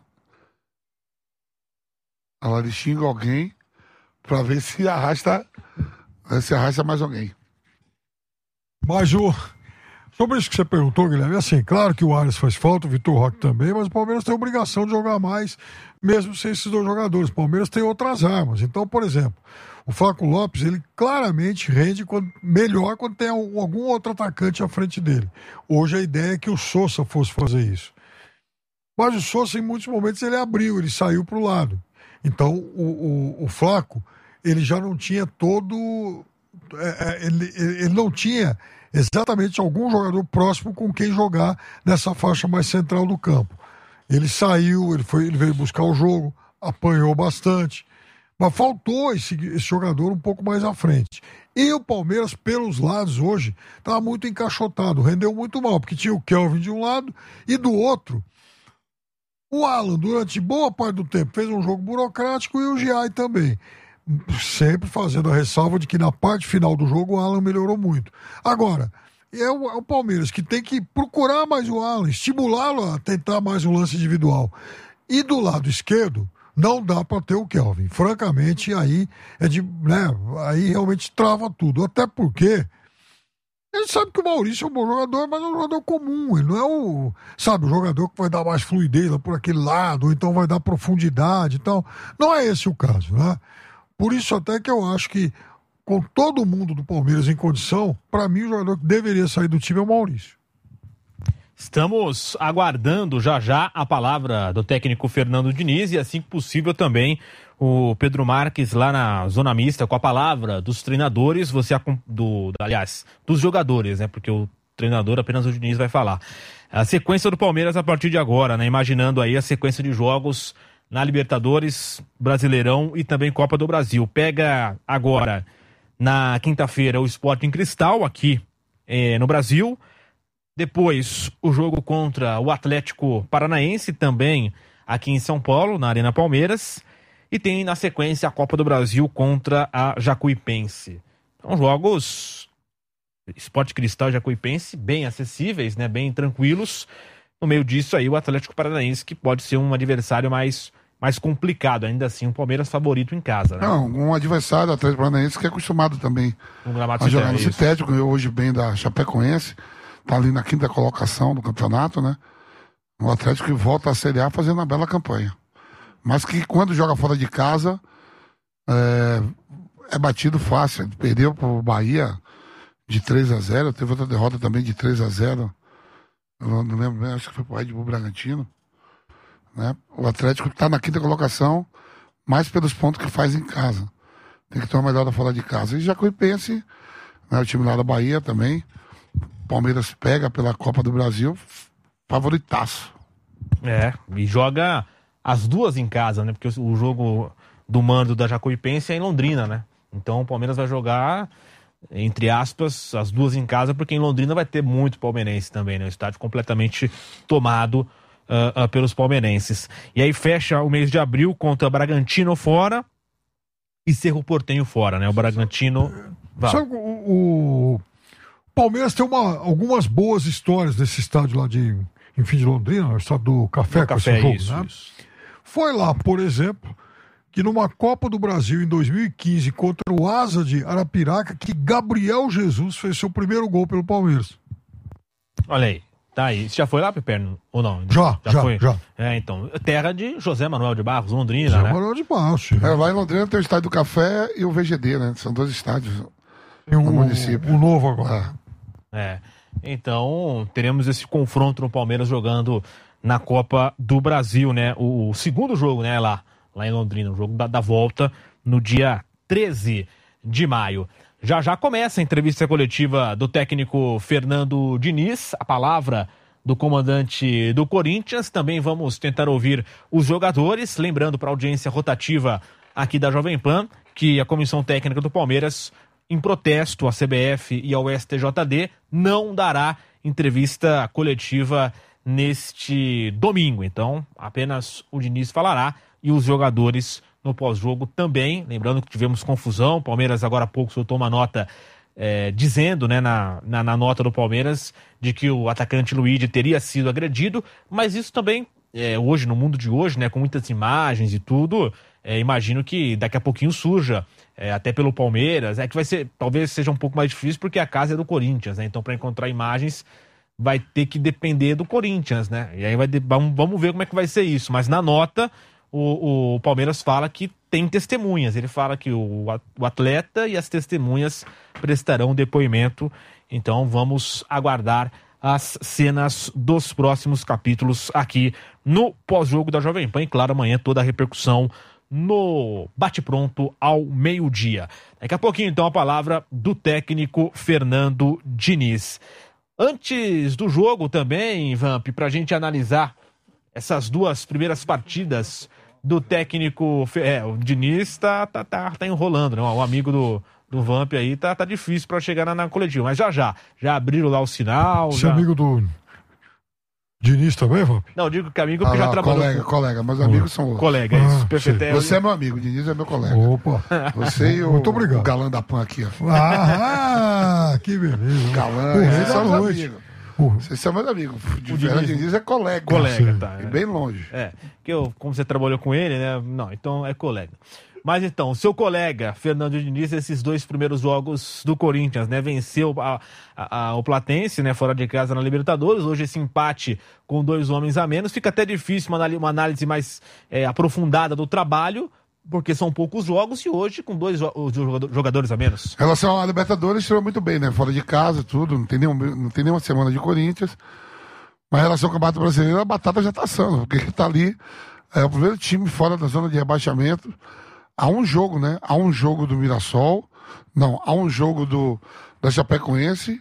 Olha lá, ele xinga alguém pra ver se arrasta mais alguém. Mas sobre isso que você perguntou, Guilherme, assim, claro que o Arias faz falta, o Vitor Roque também, mas o Palmeiras tem a obrigação de jogar mais, mesmo sem esses dois jogadores. O Palmeiras tem outras armas. Então, por exemplo, o Flaco Lopes, ele claramente rende melhor quando tem algum outro atacante à frente dele. Hoje a ideia é que o Sousa fosse fazer isso. Mas o Sousa, em muitos momentos, ele abriu, ele saiu para o lado. Então, o Flaco, ele já não tinha todo... Ele não tinha exatamente algum jogador próximo com quem jogar nessa faixa mais central do campo. Ele saiu, ele veio buscar o jogo, apanhou bastante, mas faltou esse jogador um pouco mais à frente. E o Palmeiras, pelos lados hoje, estava muito encaixotado, rendeu muito mal, porque tinha o Kelvin de um lado e do outro O Alan, durante boa parte do tempo, fez um jogo burocrático e o Giai também. Sempre fazendo a ressalva de que na parte final do jogo o Alan melhorou muito. Agora, é o Palmeiras que tem que procurar mais o Alan, estimulá-lo a tentar mais um lance individual. E do lado esquerdo, não dá para ter o Kelvin. Francamente, aí aí realmente trava tudo. Até porque ele sabe que o Maurício é um bom jogador, mas é um jogador comum. Ele não é o jogador que vai dar mais fluidez lá por aquele lado, ou então vai dar profundidade e tal. Não é esse o caso, né? Por isso até que eu acho que, com todo mundo do Palmeiras em condição, para mim o jogador que deveria sair do time é o Maurício. Estamos aguardando já a palavra do técnico Fernando Diniz e, assim que possível, também o Pedro Marques lá na zona mista com a palavra dos treinadores, dos jogadores, né? Porque o treinador apenas o Diniz vai falar. A sequência do Palmeiras a partir de agora, né? Imaginando aí a sequência de jogos na Libertadores, Brasileirão e também Copa do Brasil. Pega agora, na quinta-feira, o Sporting Cristal aqui no Brasil. Depois, o jogo contra o Atlético Paranaense, também aqui em São Paulo, na Arena Palmeiras. E tem, na sequência, a Copa do Brasil contra a Jacuipense. São jogos, Sport Cristal e Jacuipense, bem acessíveis, né? Bem tranquilos. No meio disso aí, o Atlético Paranaense, que pode ser um adversário mais complicado. Ainda assim, o Palmeiras favorito em casa, né? Não, um adversário, o Atlético Paranaense, que é acostumado também a jogar no sintético. Ganhou hoje bem da Chapecoense. Tá ali na quinta colocação do campeonato, né? O Atlético que volta à Série A fazendo uma bela campanha. Mas que quando joga fora de casa é batido fácil. Ele perdeu pro Bahia de 3-0. Teve outra derrota também de 3-0. Eu não lembro bem, acho que foi pro Red Bull Bragantino. Né? O Atlético tá na quinta colocação, mais pelos pontos que faz em casa. Tem que ter uma melhora fora de casa. E Jacuipense, né, o time lá da Bahia também. Palmeiras pega pela Copa do Brasil, favoritaço. E joga as duas em casa, né? Porque o jogo do mando da Jacuipense é em Londrina, né? Então o Palmeiras vai jogar, entre aspas, as duas em casa, porque em Londrina vai ter muito palmeirense também, né? O estádio completamente tomado pelos palmeirenses. E aí fecha o mês de abril contra Bragantino fora e Cerro Porteño fora, né? O Bragantino... Sabe, o Palmeiras tem algumas boas histórias desse estádio lá de Londrina, o estádio do Café, com esse jogo, isso, né? isso. Foi lá, por exemplo, que numa Copa do Brasil em 2015 contra o Asa de Arapiraca, que Gabriel Jesus fez seu primeiro gol pelo Palmeiras. Olha aí, tá aí. Você já foi lá, Peperno? Ou não? Já foi. Já. Então, terra de José Manuel de Barros, Londrina, José né? Manuel de Barros, sim. Lá em Londrina tem o Estádio do Café e o VGD, né? São dois estádios Tem no município. O novo agora. Então teremos esse confronto no Palmeiras jogando na Copa do Brasil, né? O segundo jogo, né? Lá em Londrina, o jogo da volta no dia 13 de maio. Já começa a entrevista coletiva do técnico Fernando Diniz, a palavra do comandante do Corinthians. Também vamos tentar ouvir os jogadores, lembrando para a audiência rotativa aqui da Jovem Pan que a comissão técnica do Palmeiras, em protesto à CBF e ao STJD, não dará entrevista coletiva neste domingo. Então, apenas o Diniz falará e os jogadores no pós-jogo também. Lembrando que tivemos confusão, o Palmeiras agora há pouco soltou uma nota dizendo, né, na nota do Palmeiras, de que o atacante Luigi teria sido agredido, mas isso também, hoje, no mundo de hoje, né, com muitas imagens e tudo, imagino que daqui a pouquinho surja, até pelo Palmeiras, que talvez seja um pouco mais difícil porque a casa é do Corinthians, né? Então para encontrar imagens vai ter que depender do Corinthians, né? E aí vamos ver como é que vai ser isso, mas na nota o Palmeiras fala que tem testemunhas, ele fala que o atleta e as testemunhas prestarão depoimento, então vamos aguardar as cenas dos próximos capítulos aqui no pós-jogo da Jovem Pan e claro, amanhã toda a repercussão no bate-pronto ao meio-dia. Daqui a pouquinho, então, a palavra do técnico Fernando Diniz. Antes do jogo também, Vamp, pra gente analisar essas duas primeiras partidas do técnico, o Diniz tá enrolando, né? O amigo do Vamp aí tá difícil pra chegar na coletiva, mas já abriram lá o sinal. Esse amigo do Diniz também, Vamp? Não, eu digo que amigo porque já trabalhou. Colega, meus amigos são outros. Colega, isso, perfeito. Você é meu amigo, Diniz é meu colega. Opa. Você e Muito obrigado. o galã da Pan aqui, ó. Que beleza. Galã, O rei esses da são meus noite. amigos. Vocês são meus amigos. O Diniz é colega. Colega, tá. E bem longe. Que como você trabalhou com ele, né? Não, então é colega. Mas então, seu colega, Fernando Diniz, esses 2 primeiros jogos do Corinthians, né? Venceu o Platense, né? Fora de casa na Libertadores. Hoje esse empate com 2 homens a menos. Fica até difícil uma análise mais aprofundada do trabalho, porque são poucos jogos e hoje com 2 jogadores a menos. Em relação à Libertadores, estou muito bem, né? Fora de casa, tudo. Não tem nenhuma semana de Corinthians. Mas em relação ao Campeonato Brasileiro, a batata já está assando, porque está ali. É o primeiro time fora da zona de rebaixamento. Há um jogo, né? Há um jogo do Mirassol. Não, há um jogo da Chapecoense